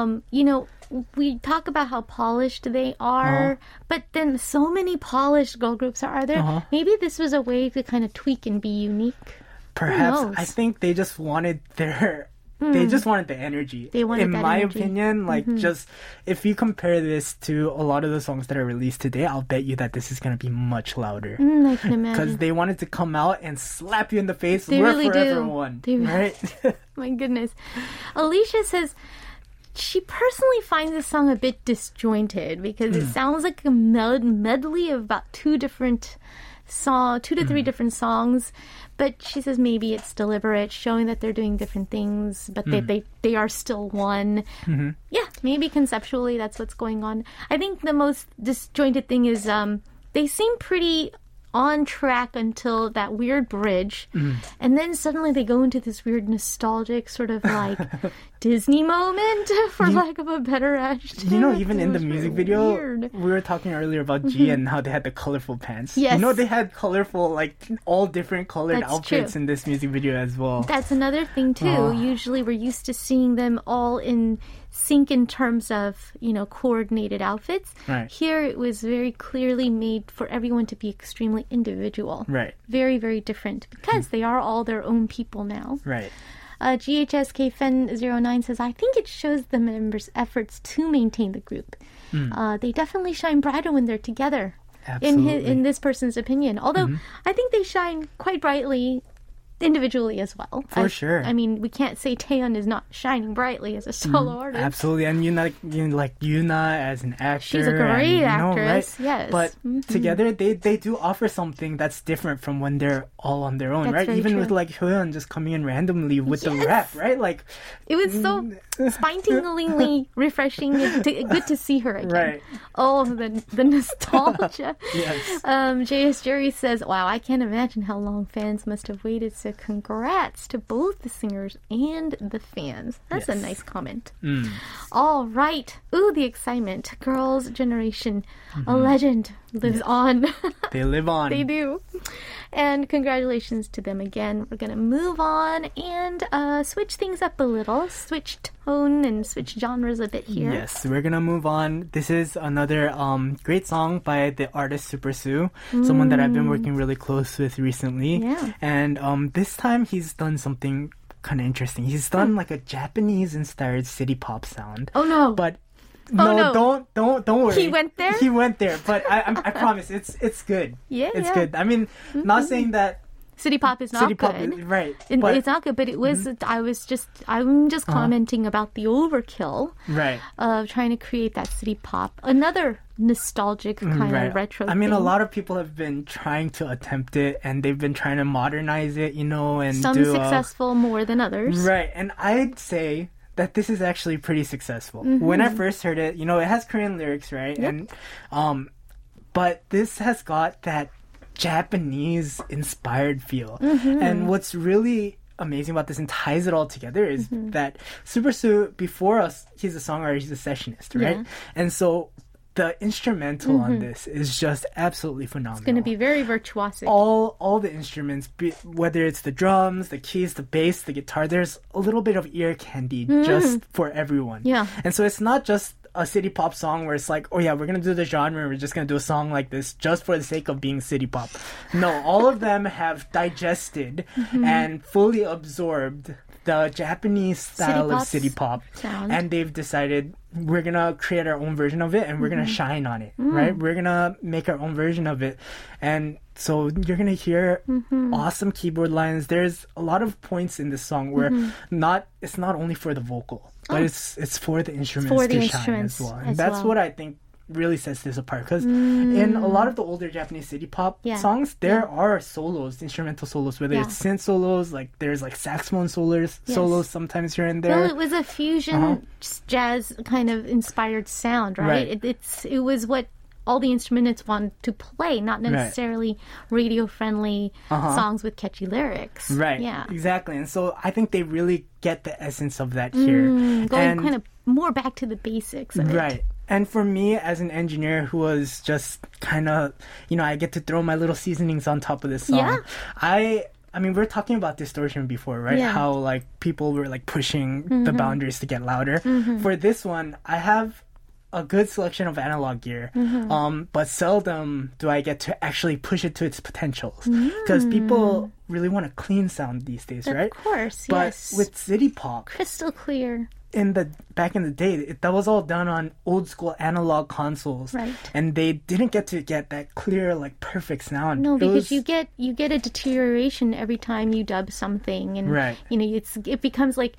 Speaker 1: We talk about how polished they are, but then so many polished girl groups are there. Maybe this was a way to kind of tweak and be unique.
Speaker 4: Perhaps
Speaker 1: knows?
Speaker 4: I think they just wanted they just wanted the energy.
Speaker 1: They wanted
Speaker 4: in
Speaker 1: that
Speaker 4: my
Speaker 1: energy.
Speaker 4: opinion, just if you compare this to a lot of the songs that are released today, I'll bet you that this is gonna be much louder.
Speaker 1: I can
Speaker 4: Because
Speaker 1: imagine.
Speaker 4: they wanted to come out and slap you in the face.
Speaker 1: They
Speaker 4: We're
Speaker 1: really
Speaker 4: forever
Speaker 1: do.
Speaker 4: one,
Speaker 1: They really-
Speaker 4: right?
Speaker 1: My goodness. Alicia says she personally finds this song a bit disjointed because it sounds like a medley of about two to three different songs. But she says maybe it's deliberate, showing that they're doing different things, but they are still one. Yeah, maybe conceptually that's what's going on. I think the most disjointed thing is they seem pretty on track until that weird bridge, and then suddenly they go into this weird nostalgic sort of Disney moment, for lack of a better adjective.
Speaker 4: Even
Speaker 1: It
Speaker 4: in the
Speaker 1: was
Speaker 4: music
Speaker 1: very
Speaker 4: video,
Speaker 1: weird.
Speaker 4: we were talking earlier about G and how they had the colorful pants.
Speaker 1: Yes.
Speaker 4: They had colorful, all different colored
Speaker 1: That's
Speaker 4: outfits
Speaker 1: true.
Speaker 4: in this music video as well.
Speaker 1: That's another thing too. Usually we're used to seeing them all in sync in terms of, coordinated outfits.
Speaker 4: Right.
Speaker 1: Here it was very clearly made for everyone to be extremely individual.
Speaker 4: Right.
Speaker 1: Very, very different because they are all their own people now.
Speaker 4: Right.
Speaker 1: GHSK Fen09 says, I think it shows the members' efforts to maintain the group. They definitely shine brighter when they're together.
Speaker 4: Absolutely.
Speaker 1: In this person's opinion. Although I think they shine quite brightly individually as well.
Speaker 4: For sure.
Speaker 1: I mean, we can't say Taeyeon is not shining brightly as a solo artist.
Speaker 4: Absolutely, and like Yuna as an actor.
Speaker 1: She's a great actress,
Speaker 4: right?
Speaker 1: yes.
Speaker 4: But together, they do offer something that's different from when they're all on their own,
Speaker 1: That's
Speaker 4: right?
Speaker 1: very
Speaker 4: Even
Speaker 1: true.
Speaker 4: with like Hyoyeon just coming in randomly with the rap, right? Like,
Speaker 1: It was so spine-tinglingly refreshing. Good to see her again.
Speaker 4: Right.
Speaker 1: Oh, the nostalgia.
Speaker 4: Yes.
Speaker 1: JS Jerry says, wow, I can't imagine how long fans must have waited. So congrats to both the singers and the fans. That's a
Speaker 4: Yes.
Speaker 1: nice comment. All right. Ooh, the excitement. Girls' generation. A legend lives on.
Speaker 4: They live on.
Speaker 1: They do. And congratulations to them again. We're going to move on and switch things up a little. Switch tone and switch genres a bit here.
Speaker 4: Yes, we're gonna move on. This is another great song by the artist Super Sue, someone that I've been working really close with recently.
Speaker 1: Yeah.
Speaker 4: And this time he's done something kind of interesting. He's done like a Japanese-inspired city pop sound.
Speaker 1: Oh, no.
Speaker 4: But
Speaker 1: no.
Speaker 4: don't worry.
Speaker 1: He went there?
Speaker 4: He went there, but I promise it's good.
Speaker 1: Yeah,
Speaker 4: it's
Speaker 1: yeah.
Speaker 4: good. I mean, not saying that
Speaker 1: City pop is not
Speaker 4: city
Speaker 1: good.
Speaker 4: pop is right,
Speaker 1: It's not good, but it was. I'm just commenting about the overkill
Speaker 4: right.
Speaker 1: of trying to create that city pop. Another nostalgic kind of retro.
Speaker 4: I mean, a
Speaker 1: thing.
Speaker 4: lot of people have been trying to attempt it, and they've been trying to modernize it, and
Speaker 1: Some
Speaker 4: do
Speaker 1: successful more than others.
Speaker 4: right. And I'd say that this is actually pretty successful. When I first heard it, it has Korean lyrics, right?
Speaker 1: Yep.
Speaker 4: And but this has got that Japanese inspired feel. And what's really amazing about this and ties it all together is that Super Sue, before us, he's a songwriter, he's a sessionist, right?
Speaker 1: Yeah.
Speaker 4: And so the instrumental on this is just absolutely phenomenal.
Speaker 1: It's going to be very virtuosic.
Speaker 4: all the instruments, whether it's the drums, the keys, the bass, the guitar, there's a little bit of ear candy just for everyone.
Speaker 1: Yeah.
Speaker 4: And so it's not just a city pop song where it's like, oh yeah, we're gonna do the genre and we're just gonna do a song like this just for the sake of being city pop. No, all of them have digested and fully absorbed the Japanese style of city pop,
Speaker 1: sound.
Speaker 4: and they've decided we're gonna create our own version of it and we're gonna shine on it, right? We're gonna make our own version of it. And so you're gonna hear awesome keyboard lines. There's a lot of points in this song where it's not only for the vocal, but it's for the instruments
Speaker 1: for the
Speaker 4: to shine
Speaker 1: instruments
Speaker 4: as well. And
Speaker 1: as
Speaker 4: that's
Speaker 1: well.
Speaker 4: what I think really sets this apart, because in a lot of the older Japanese city pop
Speaker 1: Yeah.
Speaker 4: songs, there are solos, instrumental solos, whether it's synth solos, like there's like saxophone solos sometimes here and there.
Speaker 1: Well, it was a fusion jazz kind of inspired sound, right?
Speaker 4: Right.
Speaker 1: It was what all the instruments wanted to play, not necessarily radio friendly songs with catchy lyrics.
Speaker 4: Right.
Speaker 1: Yeah.
Speaker 4: Exactly. And so I think they really get the essence of that here.
Speaker 1: Going
Speaker 4: and,
Speaker 1: kind of more back to the basics of it.
Speaker 4: Right. And for me, as an engineer who was just kind of, I get to throw my little seasonings on top of this song.
Speaker 1: Yeah.
Speaker 4: I mean, we were talking about distortion before, right?
Speaker 1: Yeah.
Speaker 4: How like people were like pushing the boundaries to get louder. For this one, I have a good selection of analog gear, but seldom do I get to actually push it to its potentials, because people really want a clean sound these days, right?
Speaker 1: Of course,
Speaker 4: But
Speaker 1: yes.
Speaker 4: with city pop,
Speaker 1: Crystal clear.
Speaker 4: back in the day, that was all done on old school analog consoles,
Speaker 1: Right.
Speaker 4: and they didn't get to get that clear, like perfect sound.
Speaker 1: No,
Speaker 4: It
Speaker 1: because
Speaker 4: was-
Speaker 1: you get a deterioration every time you dub something, and
Speaker 4: Right.
Speaker 1: it becomes like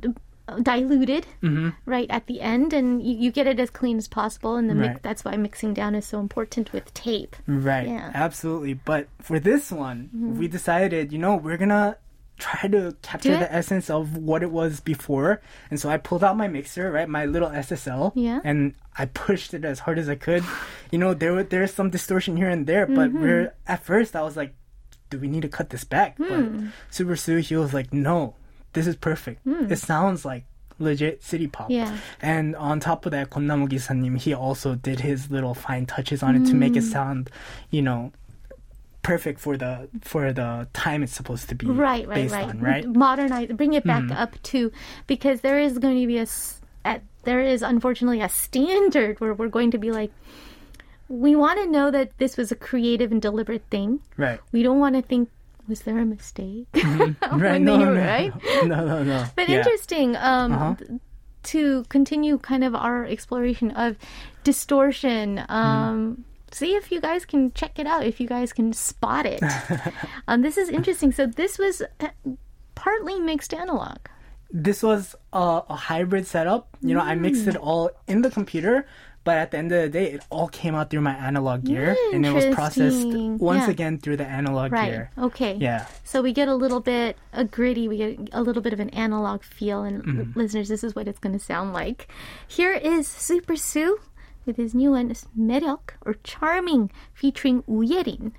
Speaker 1: diluted right at the end, and you get it as clean as possible. And
Speaker 4: Right.
Speaker 1: that's why mixing down is so important with tape.
Speaker 4: Right,
Speaker 1: Yeah.
Speaker 4: absolutely. But for this one, we decided, we're gonna try to capture
Speaker 1: Do it?
Speaker 4: the essence of what it was before. And so I pulled out my mixer, right, my little SSL,
Speaker 1: Yeah.
Speaker 4: and I pushed it as hard as I could. There's some distortion here and there, but at first I was like, do we need to cut this back? But Super Sue, he was like, no, this is perfect. It sounds like legit city pop.
Speaker 1: Yeah.
Speaker 4: And on top of that, Konnamu Gisanim, he also did his little fine touches on it to make it sound, perfect for the time it's supposed to be based on, right?
Speaker 1: Modernize, bring it back up to, because there is going to be there is unfortunately a standard where we're going to be like, we want to know that this was a creative and deliberate thing.
Speaker 4: Right.
Speaker 1: We don't want to think Was there a mistake?
Speaker 4: Right,
Speaker 1: When
Speaker 4: no,
Speaker 1: they-
Speaker 4: no,
Speaker 1: right?
Speaker 4: no.
Speaker 1: But
Speaker 4: Yeah.
Speaker 1: interesting. To continue kind of our exploration of distortion. See if you guys can check it out. If you guys can spot it. This is interesting. So this was partly mixed analog.
Speaker 4: This was a hybrid setup. You know, I mixed it all in the computer, but at the end of the day, it all came out through my analog gear, and it was processed
Speaker 1: Interesting.
Speaker 4: once
Speaker 1: Yeah.
Speaker 4: again through the analog
Speaker 1: Right.
Speaker 4: gear.
Speaker 1: Okay.
Speaker 4: Yeah.
Speaker 1: So we get a little bit gritty. We get a little bit of an analog feel. And listeners, this is what it's going to sound like. Here is Super Sue with his new one, 매력 or Charming, featuring 우예린.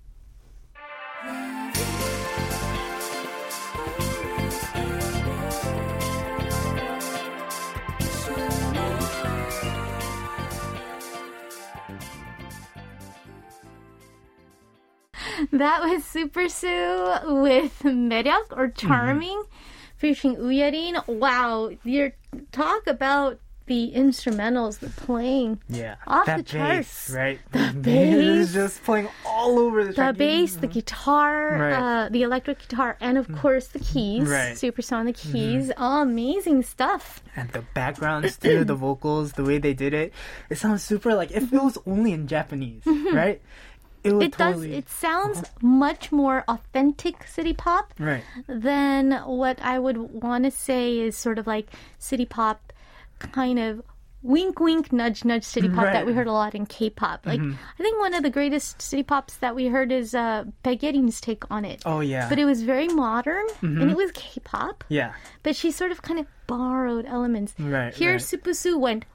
Speaker 1: That was Super Sue with 매력 or Charming, featuring 우예린. Wow, your talk about the instrumentals, the playing.
Speaker 4: Yeah.
Speaker 1: Off
Speaker 4: that
Speaker 1: the charts.
Speaker 4: bass, right?
Speaker 1: The
Speaker 4: bass is
Speaker 1: bass.
Speaker 4: just playing all over the
Speaker 1: The
Speaker 4: track.
Speaker 1: bass, the guitar,
Speaker 4: Right.
Speaker 1: the electric guitar, and of course the keys,
Speaker 4: Right.
Speaker 1: supersonic keys. Oh, amazing stuff.
Speaker 4: And the backgrounds too, the vocals, the way they did it. It sounds super like if it was only in Japanese, right? It would
Speaker 1: It does.
Speaker 4: totally
Speaker 1: It sounds much more authentic city pop
Speaker 4: right.
Speaker 1: than what I would want to say is sort of like city pop, kind of wink, wink, nudge, nudge city pop that we
Speaker 4: Right.
Speaker 1: heard a lot in K-pop. Like I think one of the greatest city pops that we heard is Baekhyun's take on it.
Speaker 4: Oh yeah.
Speaker 1: But it was very modern and it was K-pop.
Speaker 4: yeah.
Speaker 1: But she sort of kind of borrowed elements.
Speaker 4: Right,
Speaker 1: Here,
Speaker 4: right.
Speaker 1: Supusu went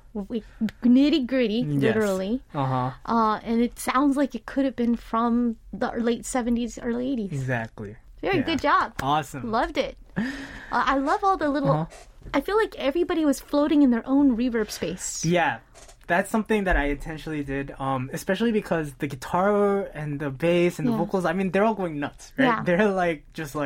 Speaker 1: nitty gritty,
Speaker 4: Yes.
Speaker 1: literally.
Speaker 4: Uh-huh.
Speaker 1: And it sounds like it could have been from the late 70s, early 80s.
Speaker 4: Exactly.
Speaker 1: Very
Speaker 4: Yeah.
Speaker 1: good job.
Speaker 4: Awesome.
Speaker 1: Loved it. I love all the little. I feel like everybody was floating in their own reverb space.
Speaker 4: Yeah. That's something that I intentionally did, especially because the guitar and the bass and the
Speaker 1: Yeah.
Speaker 4: vocals, I mean, they're all going nuts, right?
Speaker 1: Yeah.
Speaker 4: They're like,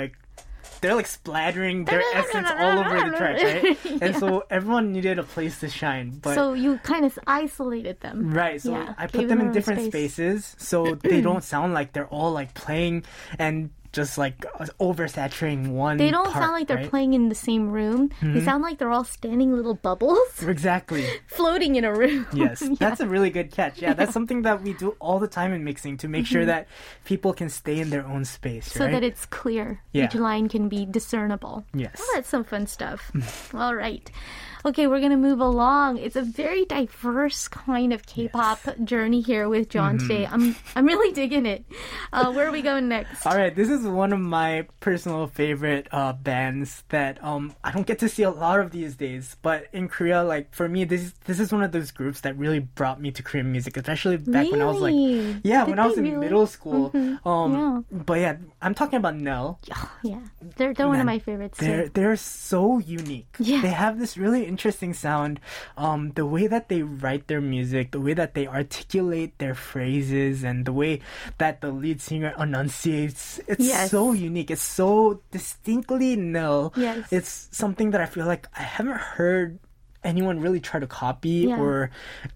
Speaker 4: they're like splattering their essence all over the track, right? And so everyone needed a place to shine. But
Speaker 1: So you kind of isolated them.
Speaker 4: right, so
Speaker 1: Yeah,
Speaker 4: I
Speaker 1: gave
Speaker 4: put them
Speaker 1: them
Speaker 4: in
Speaker 1: a
Speaker 4: different
Speaker 1: space.
Speaker 4: spaces so they don't sound like they're all like playing and just like oversaturating one
Speaker 1: They don't
Speaker 4: part,
Speaker 1: sound like they're
Speaker 4: right?
Speaker 1: playing in the same room. They sound like they're all standing little bubbles
Speaker 4: Exactly.
Speaker 1: floating in a room.
Speaker 4: Yes,
Speaker 1: Yeah.
Speaker 4: that's a really good catch. Yeah, that's something that we do all the time in mixing to make sure that people can stay in their own space,
Speaker 1: So
Speaker 4: right?
Speaker 1: that it's clear.
Speaker 4: Yeah.
Speaker 1: Each line can be discernible.
Speaker 4: Yes.
Speaker 1: Oh, that's some fun stuff. All right. Okay, we're going to move along. It's a very diverse kind of K-pop journey here with John today. I'm really digging it. Where are we going next?
Speaker 4: All right, this is one of my personal favorite bands that I don't get to see a lot of these days. But in Korea, like for me, this is one of those groups that really brought me to Korean music, especially back when I was like,
Speaker 1: Really?
Speaker 4: yeah,
Speaker 1: Did
Speaker 4: when I was
Speaker 1: they
Speaker 4: in
Speaker 1: really?
Speaker 4: middle school.
Speaker 1: Yeah.
Speaker 4: But yeah, I'm talking about Nell.
Speaker 1: Yeah, they're one of
Speaker 4: Man,
Speaker 1: my favorites. too.
Speaker 4: They're so unique.
Speaker 1: Yeah.
Speaker 4: They have this really interesting sound. The way that they write their music, the way that they articulate their phrases, and the way that the lead singer enunciates, it's
Speaker 1: Yes.
Speaker 4: so unique. It's so distinctly Nell.
Speaker 1: Yes.
Speaker 4: It's something that I feel like I haven't heard anyone really try to copy,
Speaker 1: Yeah.
Speaker 4: or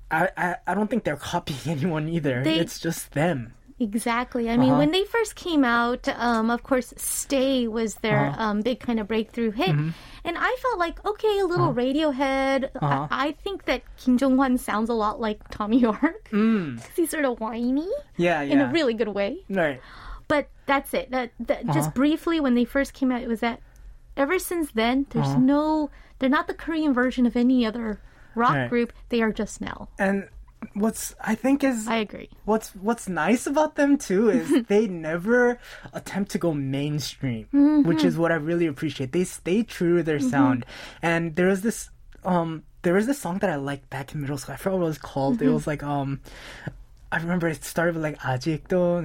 Speaker 4: I don't think they're copying anyone either.
Speaker 1: They-
Speaker 4: It's just them.
Speaker 1: Exactly. I mean, when they first came out, of course, Stay was their big kind of breakthrough hit. And I felt like, okay, a little Radiohead. I think that Kim Jong-hwan sounds a lot like Tommy York. Because he's sort of whiny
Speaker 4: Yeah,
Speaker 1: in a
Speaker 4: yeah.
Speaker 1: really good way.
Speaker 4: Right.
Speaker 1: But that's it. That just briefly, when they first came out, it was that ever since then, there's they're not the Korean version of any other rock
Speaker 4: Right.
Speaker 1: group. They are just Nell.
Speaker 4: And I think is
Speaker 1: I agree.
Speaker 4: What's nice about them too is they never attempt to go mainstream, which is what I really appreciate. They stay true to their sound. And there was this song that I liked back in middle school. I forgot what it was called. It was like I remember it started with like 아직도.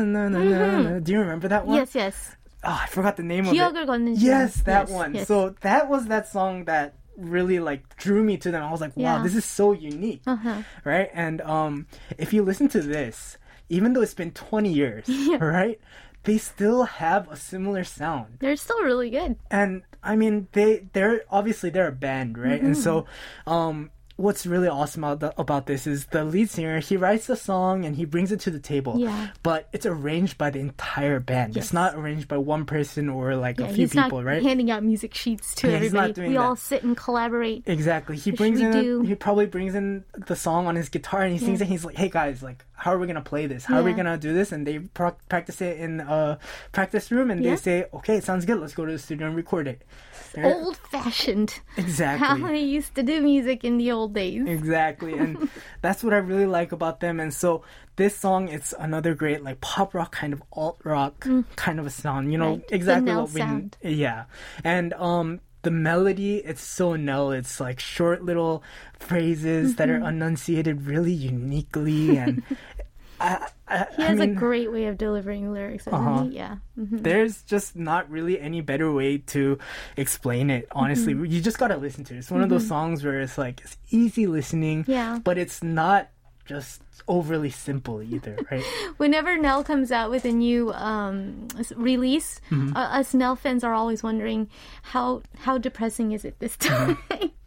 Speaker 4: Do you remember that one?
Speaker 1: Yes, yes.
Speaker 4: Oh, I forgot the name of it.
Speaker 1: 기억을 걷는
Speaker 4: Yes,
Speaker 1: 시간.
Speaker 4: that
Speaker 1: Yes,
Speaker 4: one.
Speaker 1: yes.
Speaker 4: So that was that song that really like drew me to them. I was like, wow,
Speaker 1: Yeah.
Speaker 4: this is so unique, right? And if you listen to this, even though it's been 20 years, right, they still have a similar sound.
Speaker 1: They're still really good.
Speaker 4: And I mean, they're obviously they're a band, right? And so, what's really awesome about this is the lead singer, he writes the song and he brings it to the table.
Speaker 1: Yeah.
Speaker 4: But it's arranged by the entire band.
Speaker 1: Yes.
Speaker 4: It's not arranged by one person or like a few
Speaker 1: he's
Speaker 4: people,
Speaker 1: not
Speaker 4: right?
Speaker 1: handing out music sheets to
Speaker 4: Yeah, he's not
Speaker 1: everybody.
Speaker 4: doing
Speaker 1: We
Speaker 4: that.
Speaker 1: all sit and collaborate.
Speaker 4: Exactly. He
Speaker 1: Which
Speaker 4: brings
Speaker 1: we
Speaker 4: in
Speaker 1: do.
Speaker 4: he probably brings in the song on his guitar and he sings it. He's like, "Hey guys, like, how are we gonna play this? How are we
Speaker 1: Yeah.
Speaker 4: gonna do this?" And they practice it in a practice room, and
Speaker 1: Yeah.
Speaker 4: they say, "Okay, sounds good. Let's go to the studio and record it." Right?
Speaker 1: Old-fashioned.
Speaker 4: Exactly.
Speaker 1: How they used to do music in the old days.
Speaker 4: Exactly, and that's what I really like about them. And so this song, it's another great like pop rock kind of alt rock kind of a sound. You know,
Speaker 1: Right.
Speaker 4: exactly
Speaker 1: The Nell
Speaker 4: what we
Speaker 1: sound.
Speaker 4: yeah. And the melody, it's so Nell. It's like short little phrases that are enunciated really uniquely, and
Speaker 1: He has a great way of delivering lyrics, doesn't he? Yeah.
Speaker 4: there's just not really any better way to explain it, honestly. You just gotta listen to it. It's one of those songs where it's like it's easy listening,
Speaker 1: Yeah.
Speaker 4: but it's not just overly simple either, right?
Speaker 1: Whenever Nell comes out with a new release, us Nell fans are always wondering how depressing is it this time.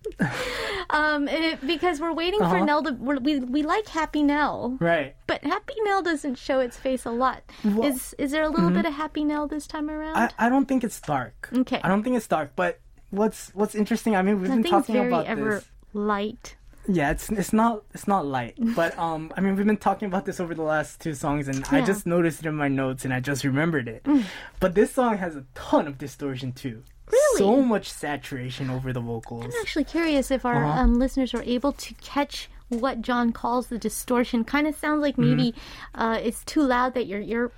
Speaker 1: Because we're waiting for Nell to. We like Happy Nell,
Speaker 4: Right.
Speaker 1: but Happy Nell doesn't show its face a lot.
Speaker 4: Well-
Speaker 1: Is there a little bit of Happy Nell this time around?
Speaker 4: I don't think it's dark.
Speaker 1: Okay.
Speaker 4: I don't think it's dark, but what's interesting, I mean, we've
Speaker 1: I
Speaker 4: been
Speaker 1: think it's
Speaker 4: talking
Speaker 1: very
Speaker 4: about
Speaker 1: ever
Speaker 4: this.
Speaker 1: light.
Speaker 4: Yeah, it's not light, but I mean, we've been talking about this over the last two songs, and I
Speaker 1: Yeah.
Speaker 4: just noticed it in my notes, and I just remembered it. But this song has a ton of distortion too.
Speaker 1: Really?
Speaker 4: So much saturation over the vocals.
Speaker 1: I'm actually curious if our listeners are able to catch what John calls the distortion. Kind of sounds like maybe it's too loud that your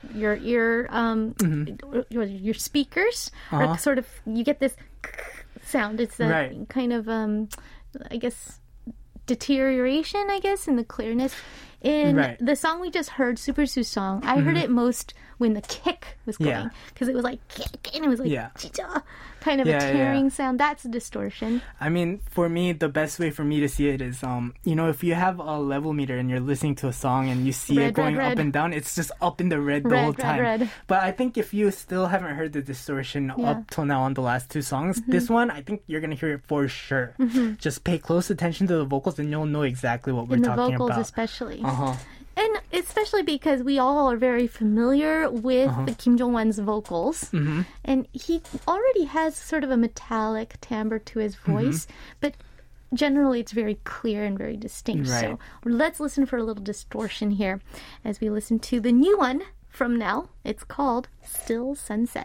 Speaker 1: speakers are sort of, you get this sound. It's a
Speaker 4: Right.
Speaker 1: kind of I guess deterioration, I guess, in the clearness. In
Speaker 4: Right.
Speaker 1: the song we just heard, Super Sue's song, I heard it most when the kick was
Speaker 4: Yeah.
Speaker 1: going, because it was like kick, and it was like
Speaker 4: Yeah.
Speaker 1: kind of
Speaker 4: Yeah,
Speaker 1: a
Speaker 4: yeah.
Speaker 1: tearing sound. That's a distortion.
Speaker 4: I mean, for me, the best way for me to see it is, you know, if you have a level meter and you're listening to a song and you see
Speaker 1: Red,
Speaker 4: it going
Speaker 1: red,
Speaker 4: up
Speaker 1: red.
Speaker 4: and down, it's just up in the red the
Speaker 1: Red,
Speaker 4: whole
Speaker 1: red,
Speaker 4: time.
Speaker 1: red.
Speaker 4: But I think if you still haven't heard the distortion
Speaker 1: Yeah.
Speaker 4: up till now on the last two songs, this one, I think you're going to hear it for sure. Just pay close attention to the vocals and you'll know exactly what we're
Speaker 1: In the
Speaker 4: talking
Speaker 1: vocals
Speaker 4: about.
Speaker 1: especially.
Speaker 4: Uh-huh.
Speaker 1: And especially because we all are very familiar with Kim Jong-un's vocals. And he already has sort of a metallic timbre to his voice, but generally it's very clear and very distinct. So
Speaker 4: Right.
Speaker 1: let's listen for a little distortion here as we listen to the new one from Nell. It's called Still Sunset.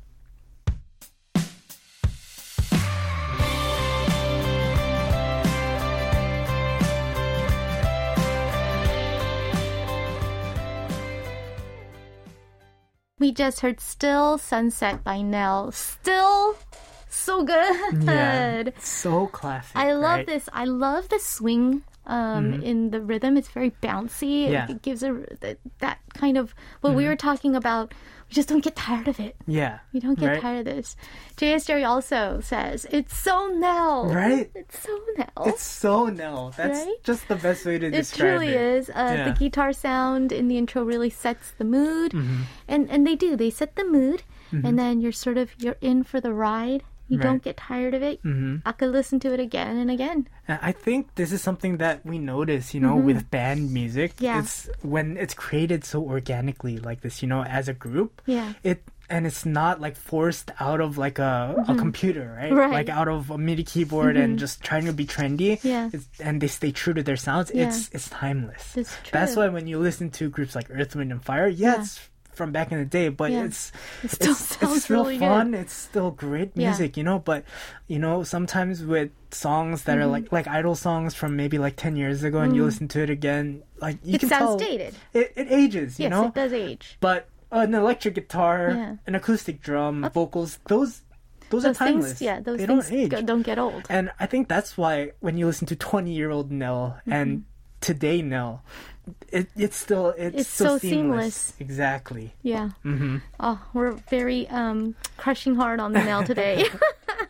Speaker 1: We just heard Still Sunset by Nell. Still so good.
Speaker 4: Yeah. So classic.
Speaker 1: I love
Speaker 4: right?
Speaker 1: this. I love the swing in the rhythm. It's very bouncy.
Speaker 4: Yeah.
Speaker 1: It gives that kind of what we were talking about. We just don't get tired of it.
Speaker 4: Yeah.
Speaker 1: We don't get
Speaker 4: Right?
Speaker 1: tired of this. J.S. Jerry also says, it's so Nell.
Speaker 4: Right?
Speaker 1: It's so Nell.
Speaker 4: It's so Nell. That's
Speaker 1: Right?
Speaker 4: just the best way to
Speaker 1: It
Speaker 4: describe
Speaker 1: truly
Speaker 4: it.
Speaker 1: is.
Speaker 4: Yeah.
Speaker 1: The guitar sound in the intro really sets the mood, and they do. They set the mood, and then you're in for the ride. You don't
Speaker 4: Right.
Speaker 1: get tired of it. I could listen to it again and again.
Speaker 4: And I think this is something that we notice, you know, with band music.
Speaker 1: Yeah.
Speaker 4: It's when it's created so organically like this, you know, as a group.
Speaker 1: Yeah.
Speaker 4: And it's not like forced out of like a computer, right?
Speaker 1: Right.
Speaker 4: Like out of a MIDI keyboard and just trying to be trendy.
Speaker 1: Yeah.
Speaker 4: And they stay true to their sounds.
Speaker 1: Yeah.
Speaker 4: It's timeless.
Speaker 1: It's
Speaker 4: That's
Speaker 1: true.
Speaker 4: why when you listen to groups like Earth, Wind and Fire, it's from back in the day, but
Speaker 1: Yeah.
Speaker 4: it's
Speaker 1: still sounds
Speaker 4: still
Speaker 1: really
Speaker 4: fun.
Speaker 1: good.
Speaker 4: It's still great
Speaker 1: Yeah.
Speaker 4: music, you know. But you know, sometimes with songs that are like idol songs from maybe like 10 years ago, and you listen to it again, like you
Speaker 1: It
Speaker 4: can
Speaker 1: sounds
Speaker 4: tell
Speaker 1: dated.
Speaker 4: it ages, you
Speaker 1: Yes,
Speaker 4: know.
Speaker 1: it does age.
Speaker 4: But an electric guitar,
Speaker 1: Yeah.
Speaker 4: an acoustic drum, vocals, those are
Speaker 1: Those
Speaker 4: timeless.
Speaker 1: things, those
Speaker 4: they
Speaker 1: things
Speaker 4: don't age.
Speaker 1: don't get old.
Speaker 4: And I think that's why when you listen to 20-year-old Nell and today Nell, it's still
Speaker 1: It's
Speaker 4: so
Speaker 1: so seamless.
Speaker 4: Exactly.
Speaker 1: Yeah. Oh, we're very crushing hard on the Nell today.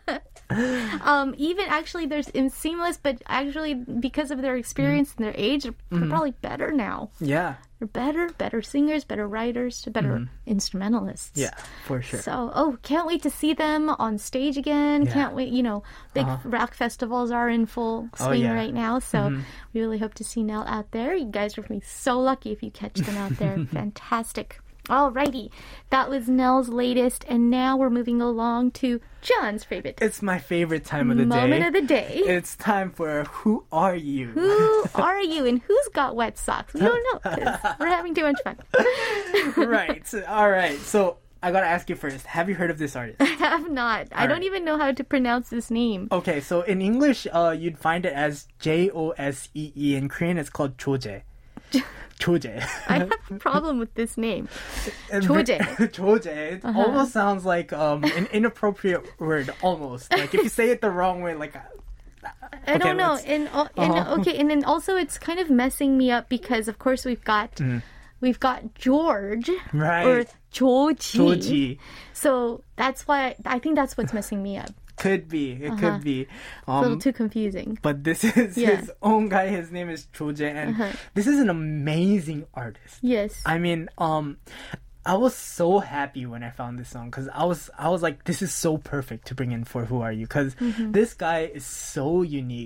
Speaker 1: Even actually, there's in Seamless, but actually because of their experience and their age, they're probably better now.
Speaker 4: Yeah.
Speaker 1: They're better singers, better writers, better instrumentalists.
Speaker 4: Yeah, for sure.
Speaker 1: So, can't wait to see them on stage again.
Speaker 4: Yeah.
Speaker 1: Can't wait, big rock festivals are in full swing
Speaker 4: yeah.
Speaker 1: right now. So we really hope to see Nell out there. You guys are going to be so lucky if you catch them out there. Fantastic. Alrighty, that was Nell's latest, and now we're moving along to John's favorite
Speaker 4: It's my favorite time of the
Speaker 1: moment
Speaker 4: day.
Speaker 1: of the day.
Speaker 4: It's time for Who Are You?
Speaker 1: Who are you, and who's got wet socks? We don't know, 'cause we're having too much fun.
Speaker 4: Right. All right. So I gotta ask you first. Have you heard of this artist?
Speaker 1: I have not. I don't
Speaker 4: right.
Speaker 1: even know how to pronounce this name.
Speaker 4: Okay. So in English, you'd find it as Josee. In Korean, it's called Choje. Choje.
Speaker 1: I have a problem with this name. Choje.
Speaker 4: Choje. It almost sounds like an inappropriate word. Almost like if you say it the wrong way, like.
Speaker 1: I don't know.
Speaker 4: let's-
Speaker 1: And then also it's kind of messing me up because of course we've got George
Speaker 4: Right.
Speaker 1: or Joji.
Speaker 4: Choji.
Speaker 1: So that's why I think that's what's messing me up.
Speaker 4: Could be. It could be.
Speaker 1: A little too confusing.
Speaker 4: But this is
Speaker 1: Yeah.
Speaker 4: his own guy. His name is Choje, and this is an amazing artist.
Speaker 1: Yes.
Speaker 4: I mean, I was so happy when I found this song because I was like, this is so perfect to bring in for Who Are You? Because this guy is so unique.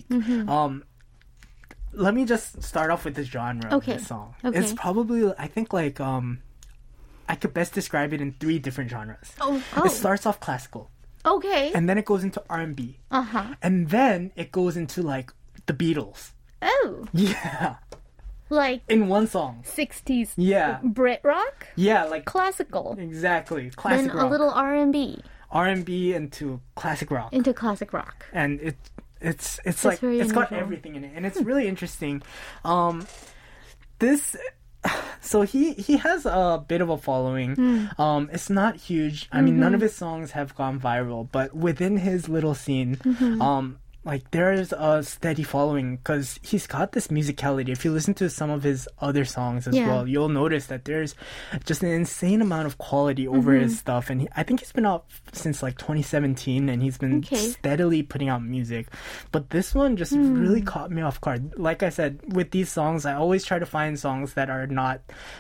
Speaker 4: Let me just start off with the genre of
Speaker 1: Okay.
Speaker 4: this song.
Speaker 1: Okay.
Speaker 4: It's probably, I think, like I could best describe it in 3 different genres.
Speaker 1: Oh.
Speaker 4: It starts off classical,
Speaker 1: Okay.
Speaker 4: and then it goes into R&B,
Speaker 1: Uh-huh.
Speaker 4: and then it goes into like the Beatles.
Speaker 1: Oh.
Speaker 4: Yeah,
Speaker 1: Like
Speaker 4: in one song.
Speaker 1: 60s
Speaker 4: Yeah,
Speaker 1: Brit rock?
Speaker 4: yeah, like
Speaker 1: Classical.
Speaker 4: exactly
Speaker 1: Then
Speaker 4: classic
Speaker 1: a
Speaker 4: rock.
Speaker 1: little R&B
Speaker 4: R&B into classic rock,
Speaker 1: into classic rock.
Speaker 4: and it's like
Speaker 1: very
Speaker 4: it's got
Speaker 1: unusual.
Speaker 4: everything in it, and it's really interesting. This. So he has a bit of a following. It's not huge. I mean, none of his songs have gone viral, but within his little scene, like there's a steady following because he's got this musicality. If you listen to some of his other songs as
Speaker 1: Yeah.
Speaker 4: well, you'll notice that there's just an insane amount of quality over his stuff. And I think he's been out since like 2017, and he's been
Speaker 1: Okay.
Speaker 4: steadily putting out music. But this one just really caught me off guard. Like I said, with these songs, I always try to find songs that are not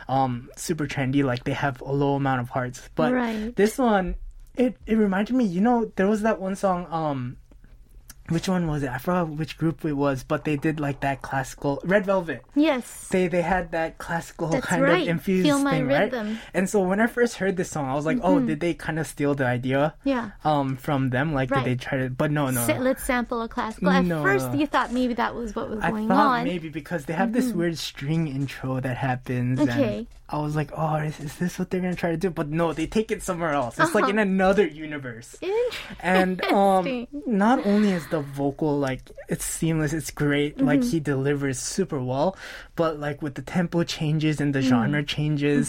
Speaker 4: super trendy, like they have a low amount of hearts. But
Speaker 1: Right.
Speaker 4: this one, it reminded me, there was that one song, which one was it? I forgot which group it was, but they did like that classical Red Velvet.
Speaker 1: Yes.
Speaker 4: They had that classical
Speaker 1: That's
Speaker 4: kind
Speaker 1: right.
Speaker 4: of infused
Speaker 1: Feel My
Speaker 4: thing, right?
Speaker 1: Rhythm.
Speaker 4: And so when I first heard this song, I was like, oh, did they kind of steal the idea?
Speaker 1: Yeah.
Speaker 4: From them? Like,
Speaker 1: Right.
Speaker 4: did they try to? But no.
Speaker 1: Let's sample a classical. At
Speaker 4: No.
Speaker 1: first, you thought maybe that was what was
Speaker 4: I
Speaker 1: going
Speaker 4: thought
Speaker 1: on.
Speaker 4: maybe because they have this weird string intro that happens.
Speaker 1: Okay.
Speaker 4: And I was like, oh, is this what they're going to try to do? But no, they take it somewhere else. It's like in another universe. And
Speaker 1: Interesting.
Speaker 4: not only is the vocal, like, it's seamless, it's great, like, he delivers super well, but, like, with the tempo changes and the genre changes,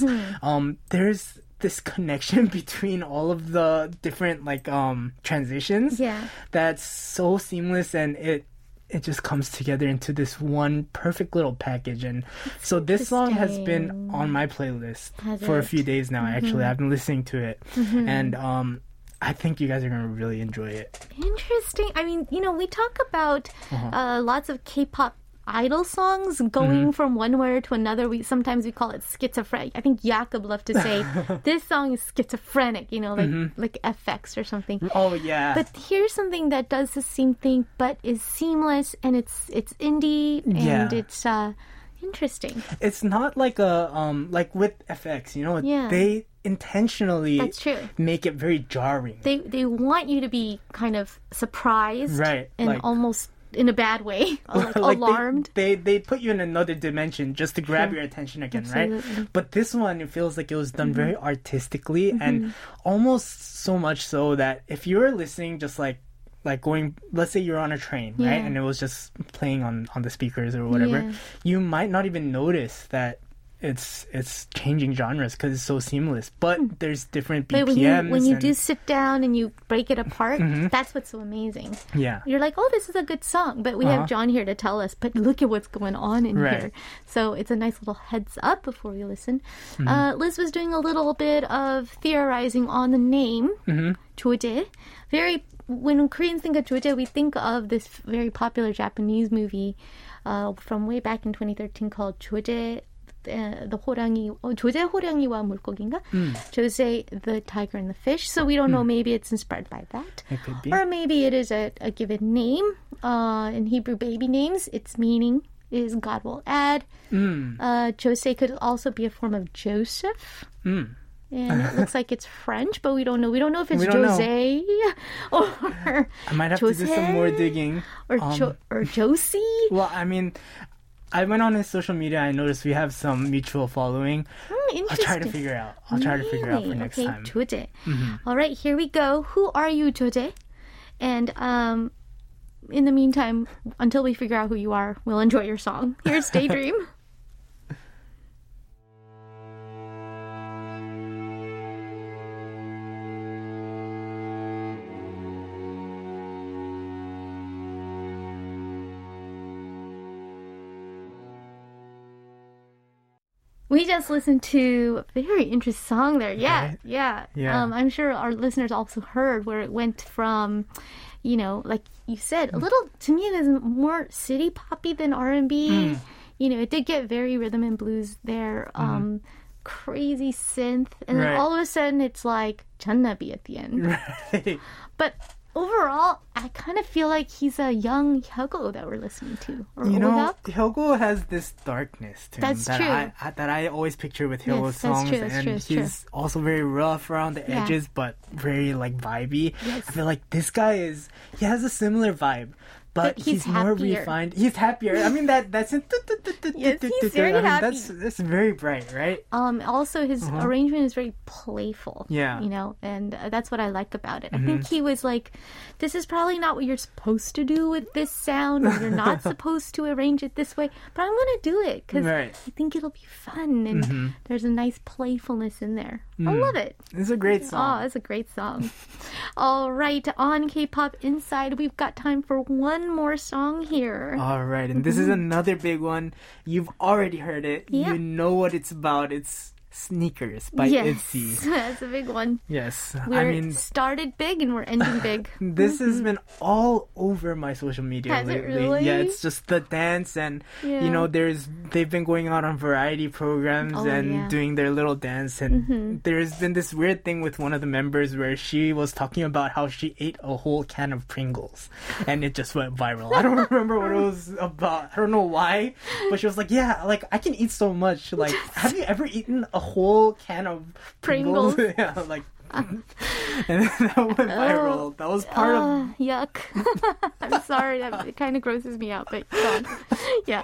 Speaker 4: there's this connection between all of the different, like, transitions
Speaker 1: Yeah.
Speaker 4: that's so seamless, and it just comes together into this one perfect little package. And so this song has been
Speaker 1: interesting.
Speaker 4: on my playlist
Speaker 1: Has
Speaker 4: for a
Speaker 1: it?
Speaker 4: few days now. Actually, I've been listening to it, and I think you guys are gonna really enjoy it.
Speaker 1: Interesting. I mean, we talk about lots of K-pop idol songs going from one word to another. Sometimes we call it schizophrenic. I think Jakob loved to say this song is schizophrenic. Like FX or something.
Speaker 4: Oh yeah,
Speaker 1: But here's something that does the same thing, but is seamless, and it's indie, and
Speaker 4: Yeah.
Speaker 1: it's interesting.
Speaker 4: it's not like a like with FX.
Speaker 1: Yeah.
Speaker 4: They intentionally
Speaker 1: That's true.
Speaker 4: make it very jarring.
Speaker 1: They want you to be kind of surprised,
Speaker 4: Right,
Speaker 1: and
Speaker 4: like-
Speaker 1: almost in a bad way, or like
Speaker 4: Like
Speaker 1: alarmed.
Speaker 4: They put you in another dimension just to grab your attention again, right?
Speaker 1: Absolutely.
Speaker 4: But this one, it feels like it was done very artistically, and almost so much so that if you were listening, just like going, let's say you're on a train, right,
Speaker 1: Yeah.
Speaker 4: and it was just playing on the speakers or whatever,
Speaker 1: Yeah.
Speaker 4: you might not even notice that it's changing genres because it's so seamless. But there's different
Speaker 1: But
Speaker 4: BPMs.
Speaker 1: when you
Speaker 4: and-
Speaker 1: do sit down and you break it apart, that's what's so amazing.
Speaker 4: yeah.
Speaker 1: You're like, oh, this is a good song. But we have John here to tell us, but look at what's going on in
Speaker 4: Right.
Speaker 1: here. So it's a nice little heads up before we listen. Liz was doing a little bit of theorizing on the name, Choje. Very when Koreans think of Jojae, we think of this very popular Japanese movie from way back in 2013 called Jojae, the 호랑이, 조제 호랑이와 물고기인가? Jojae, the tiger and the fish. So we don't know. Maybe it's inspired by that,
Speaker 4: It could be.
Speaker 1: or maybe it is a given name. In Hebrew baby names, its meaning is God will add. Jojae could also be a form of Joseph. And it looks like it's French, but we don't know. We don't know if it's
Speaker 4: We don't know.
Speaker 1: Jose or
Speaker 4: I might have to do some more digging.
Speaker 1: or Josie.
Speaker 4: Well, I mean, I went on his social media. I noticed we have some mutual following. I'll
Speaker 1: Interesting.
Speaker 4: try to figure out. I'll try to figure out for
Speaker 1: Really?
Speaker 4: next
Speaker 1: Okay,
Speaker 4: time.
Speaker 1: Jojae. All right, here we go. Who are you, Jojae? And in the meantime, until we figure out who you are, we'll enjoy your song. Here's Daydream. We just listened to a very interesting song there. Yeah,
Speaker 4: Right?
Speaker 1: yeah.
Speaker 4: Yeah.
Speaker 1: I'm sure our listeners also heard where it went from, like you said, a little, to me, it was more city poppy than R&B. It did get very rhythm and blues there. Crazy synth. And then
Speaker 4: Right.
Speaker 1: all of a sudden it's like Jannabi at the end.
Speaker 4: Right.
Speaker 1: But overall, I kind of feel like he's a young Hyogo that we're listening to. Or
Speaker 4: You know,
Speaker 1: Ohyuk.
Speaker 4: Hyogo has this darkness to
Speaker 1: That's
Speaker 4: him
Speaker 1: true.
Speaker 4: that I always picture with Hyogo
Speaker 1: Yes, that's
Speaker 4: songs,
Speaker 1: true, that's
Speaker 4: and
Speaker 1: true, that's
Speaker 4: he's also very rough around the
Speaker 1: Yeah.
Speaker 4: edges, but very like vibey.
Speaker 1: Yes.
Speaker 4: I feel like this guy he has a similar vibe. But
Speaker 1: But he's
Speaker 4: more
Speaker 1: happier.
Speaker 4: refined. He's happier. I mean that's
Speaker 1: Yes, he's very happy.
Speaker 4: That's very bright, right?
Speaker 1: Also, his arrangement is very playful.
Speaker 4: Yeah.
Speaker 1: And that's what I like about it. I think he was like, this is probably not what you're supposed to do with this sound, or you're not supposed to arrange it this way, but I'm going to do it because
Speaker 4: Right.
Speaker 1: I think it'll be fun, and there's a nice playfulness in there. I love it.
Speaker 4: It's a great
Speaker 1: Oh,
Speaker 4: song.
Speaker 1: that's a great song. All right, on K-Pop Inside, we've got time for one more song here.
Speaker 4: All right, and this is another big one. You've already heard it.
Speaker 1: Yeah.
Speaker 4: You know what it's about. It's Sneakers by
Speaker 1: yes,
Speaker 4: ITZY.
Speaker 1: that's a big one.
Speaker 4: Yes.
Speaker 1: We're started big and we're ending big.
Speaker 4: This has been all over my social media
Speaker 1: Has it
Speaker 4: lately.
Speaker 1: really?
Speaker 4: Yeah, it's just the dance, and
Speaker 1: Yeah.
Speaker 4: they've been going out on variety programs
Speaker 1: Oh,
Speaker 4: and
Speaker 1: yeah.
Speaker 4: doing their little dance, and there's been this weird thing with one of the members where she was talking about how she ate a whole can of Pringles, and it just went viral. I don't remember what it was about. I don't know why, but she was like, "Yeah, like I can eat so much. Like, have you ever eaten a whole can of Pringles?"
Speaker 1: Pringles.
Speaker 4: Yeah, like. And then that went viral. That was part of.
Speaker 1: Yuck. I'm sorry, it kind of grosses me out, but go on. Yeah.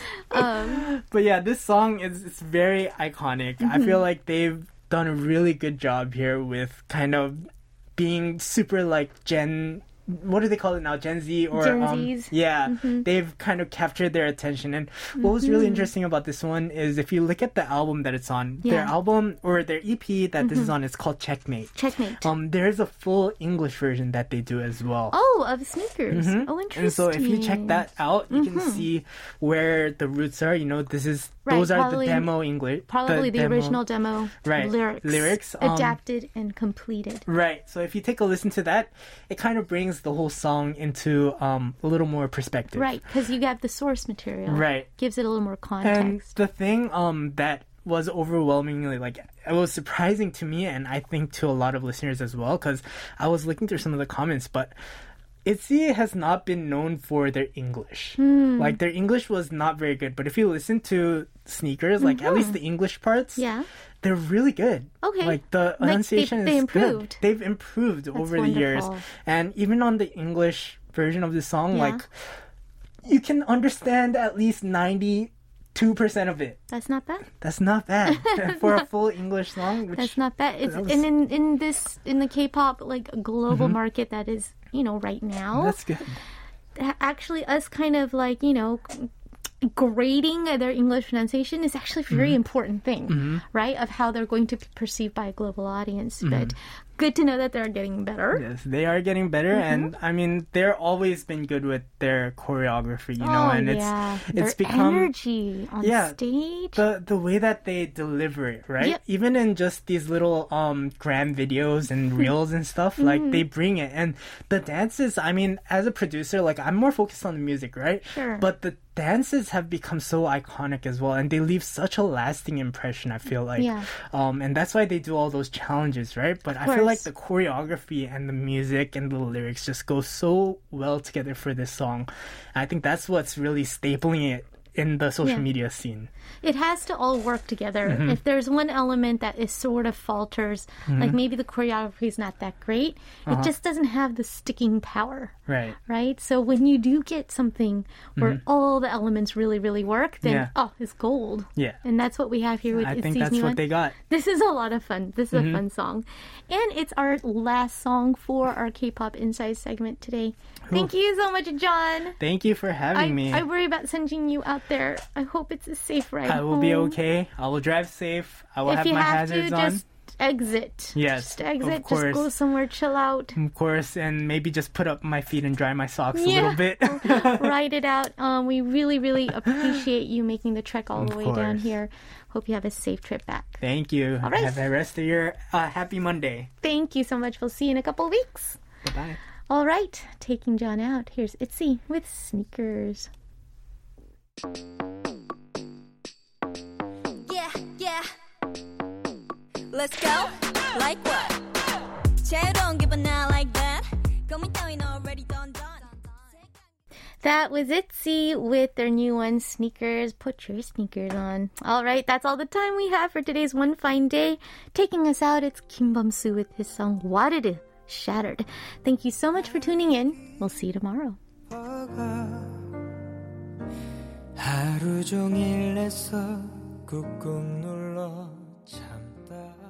Speaker 4: But yeah, this song it's very iconic. I feel like they've done a really good job here with kind of being super like what do they call it now? Gen Z or
Speaker 1: Gen Zs.
Speaker 4: yeah, they've kind of captured their attention. And what was really interesting about this one is if you look at the album that it's on, their
Speaker 1: Yeah.
Speaker 4: album or their EP that this is on is called Checkmate.
Speaker 1: Checkmate.
Speaker 4: There's a full English version that they do as well.
Speaker 1: Oh, of Sneakers. Oh, interesting.
Speaker 4: And so if you check that out, you can see where the roots are.
Speaker 1: Right,
Speaker 4: Those are
Speaker 1: probably-
Speaker 4: the demo English.
Speaker 1: Probably the
Speaker 4: demo-
Speaker 1: original demo
Speaker 4: Right, lyrics,
Speaker 1: adapted and completed.
Speaker 4: Right. So if you take a listen to that, it kind of brings the whole song into a little more perspective.
Speaker 1: Right, because you got the source material.
Speaker 4: Right.
Speaker 1: Gives it a little more
Speaker 4: And
Speaker 1: context.
Speaker 4: the thing that was overwhelmingly it was surprising to me, and I think to a lot of listeners as well, because I was looking through some of the comments, but ITZY has not been known for their English. Like their English was not very good, but if you listen to Sneakers, like at least the English parts,
Speaker 1: Yeah.
Speaker 4: they're really good.
Speaker 1: Okay.
Speaker 4: Like the
Speaker 1: Like,
Speaker 4: enunciation
Speaker 1: they
Speaker 4: is
Speaker 1: improved.
Speaker 4: good. They've improved over the years.
Speaker 1: wonderful.
Speaker 4: And even on the English version of the song,
Speaker 1: Yeah.
Speaker 4: like you can understand at least 92% of it.
Speaker 1: That's not bad.
Speaker 4: That's not bad for a full English song. Which,
Speaker 1: That's not bad. It's
Speaker 4: that was-
Speaker 1: and in the K-pop like global market that is right now.
Speaker 4: That's good.
Speaker 1: Actually, us kind of like grading their English pronunciation is actually a very important thing, right? Of how they're going to be perceived by a global audience. But good to know that they're getting better.
Speaker 4: Yes, they are getting better, and I mean, they're always been good with their choreography, you know, and it's
Speaker 1: their
Speaker 4: become
Speaker 1: energy on stage.
Speaker 4: The way that they deliver it, right?
Speaker 1: Yep.
Speaker 4: Even in just these little gram videos and reels and stuff, like they bring it, and the dances. I mean, as a producer, like I'm more focused on the music, right?
Speaker 1: Sure.
Speaker 4: But the dances have become so iconic as well, and they leave such a lasting impression, I feel like.
Speaker 1: Yeah.
Speaker 4: And that's why they do all those challenges, right? But I feel like the choreography and the music and the lyrics just go so well together for this song. I think that's what's really stapling it in the social media scene.
Speaker 1: It has to all work together. If there's one element that is sort of falters, like maybe the choreography is not that great, it just doesn't have the sticking power.
Speaker 4: Right.
Speaker 1: Right? So when you do get something where all the elements really, really work, then, it's gold.
Speaker 4: Yeah.
Speaker 1: And that's what we have here with
Speaker 4: I think
Speaker 1: ITZY's
Speaker 4: that's
Speaker 1: new
Speaker 4: what
Speaker 1: one.
Speaker 4: they got.
Speaker 1: This is a lot of fun. This is a fun song. And it's our last song for our K-pop Inside segment today. Thank you so much, John.
Speaker 4: Thank you for having me.
Speaker 1: I worry about sending you out there. I hope it's a safe ride
Speaker 4: I will
Speaker 1: home.
Speaker 4: be okay. I will drive safe. I will
Speaker 1: If
Speaker 4: have
Speaker 1: you
Speaker 4: my
Speaker 1: have
Speaker 4: hazards
Speaker 1: to,
Speaker 4: on.
Speaker 1: just exit.
Speaker 4: Yes,
Speaker 1: Just exit.
Speaker 4: of course.
Speaker 1: Just go somewhere, chill out.
Speaker 4: Of course, and maybe just put up my feet and dry my socks a little bit.
Speaker 1: Ride it out. We really, really appreciate you making the trek all the way down
Speaker 4: course.
Speaker 1: here. Hope you have a safe trip back.
Speaker 4: Thank you.
Speaker 1: All right.
Speaker 4: Have the rest of your happy Monday.
Speaker 1: Thank you so much. We'll see you in a couple of weeks.
Speaker 4: Bye-bye.
Speaker 1: All right, taking John out. Here's ITZY with Sneakers.
Speaker 3: Yeah. Let's go. Like what? 자유로운 기분 not like that. 고민 따윈 already done.
Speaker 1: That was ITZY with their new one, Sneakers. Put your sneakers on. All right, that's all the time we have for today's One Fine Day. Taking us out, it's Kim Bum-soo with his song Warudu, Shattered. Thank you so much for tuning in. We'll see you tomorrow.
Speaker 2: 하루 종일 애써 꾹꾹 눌러 참다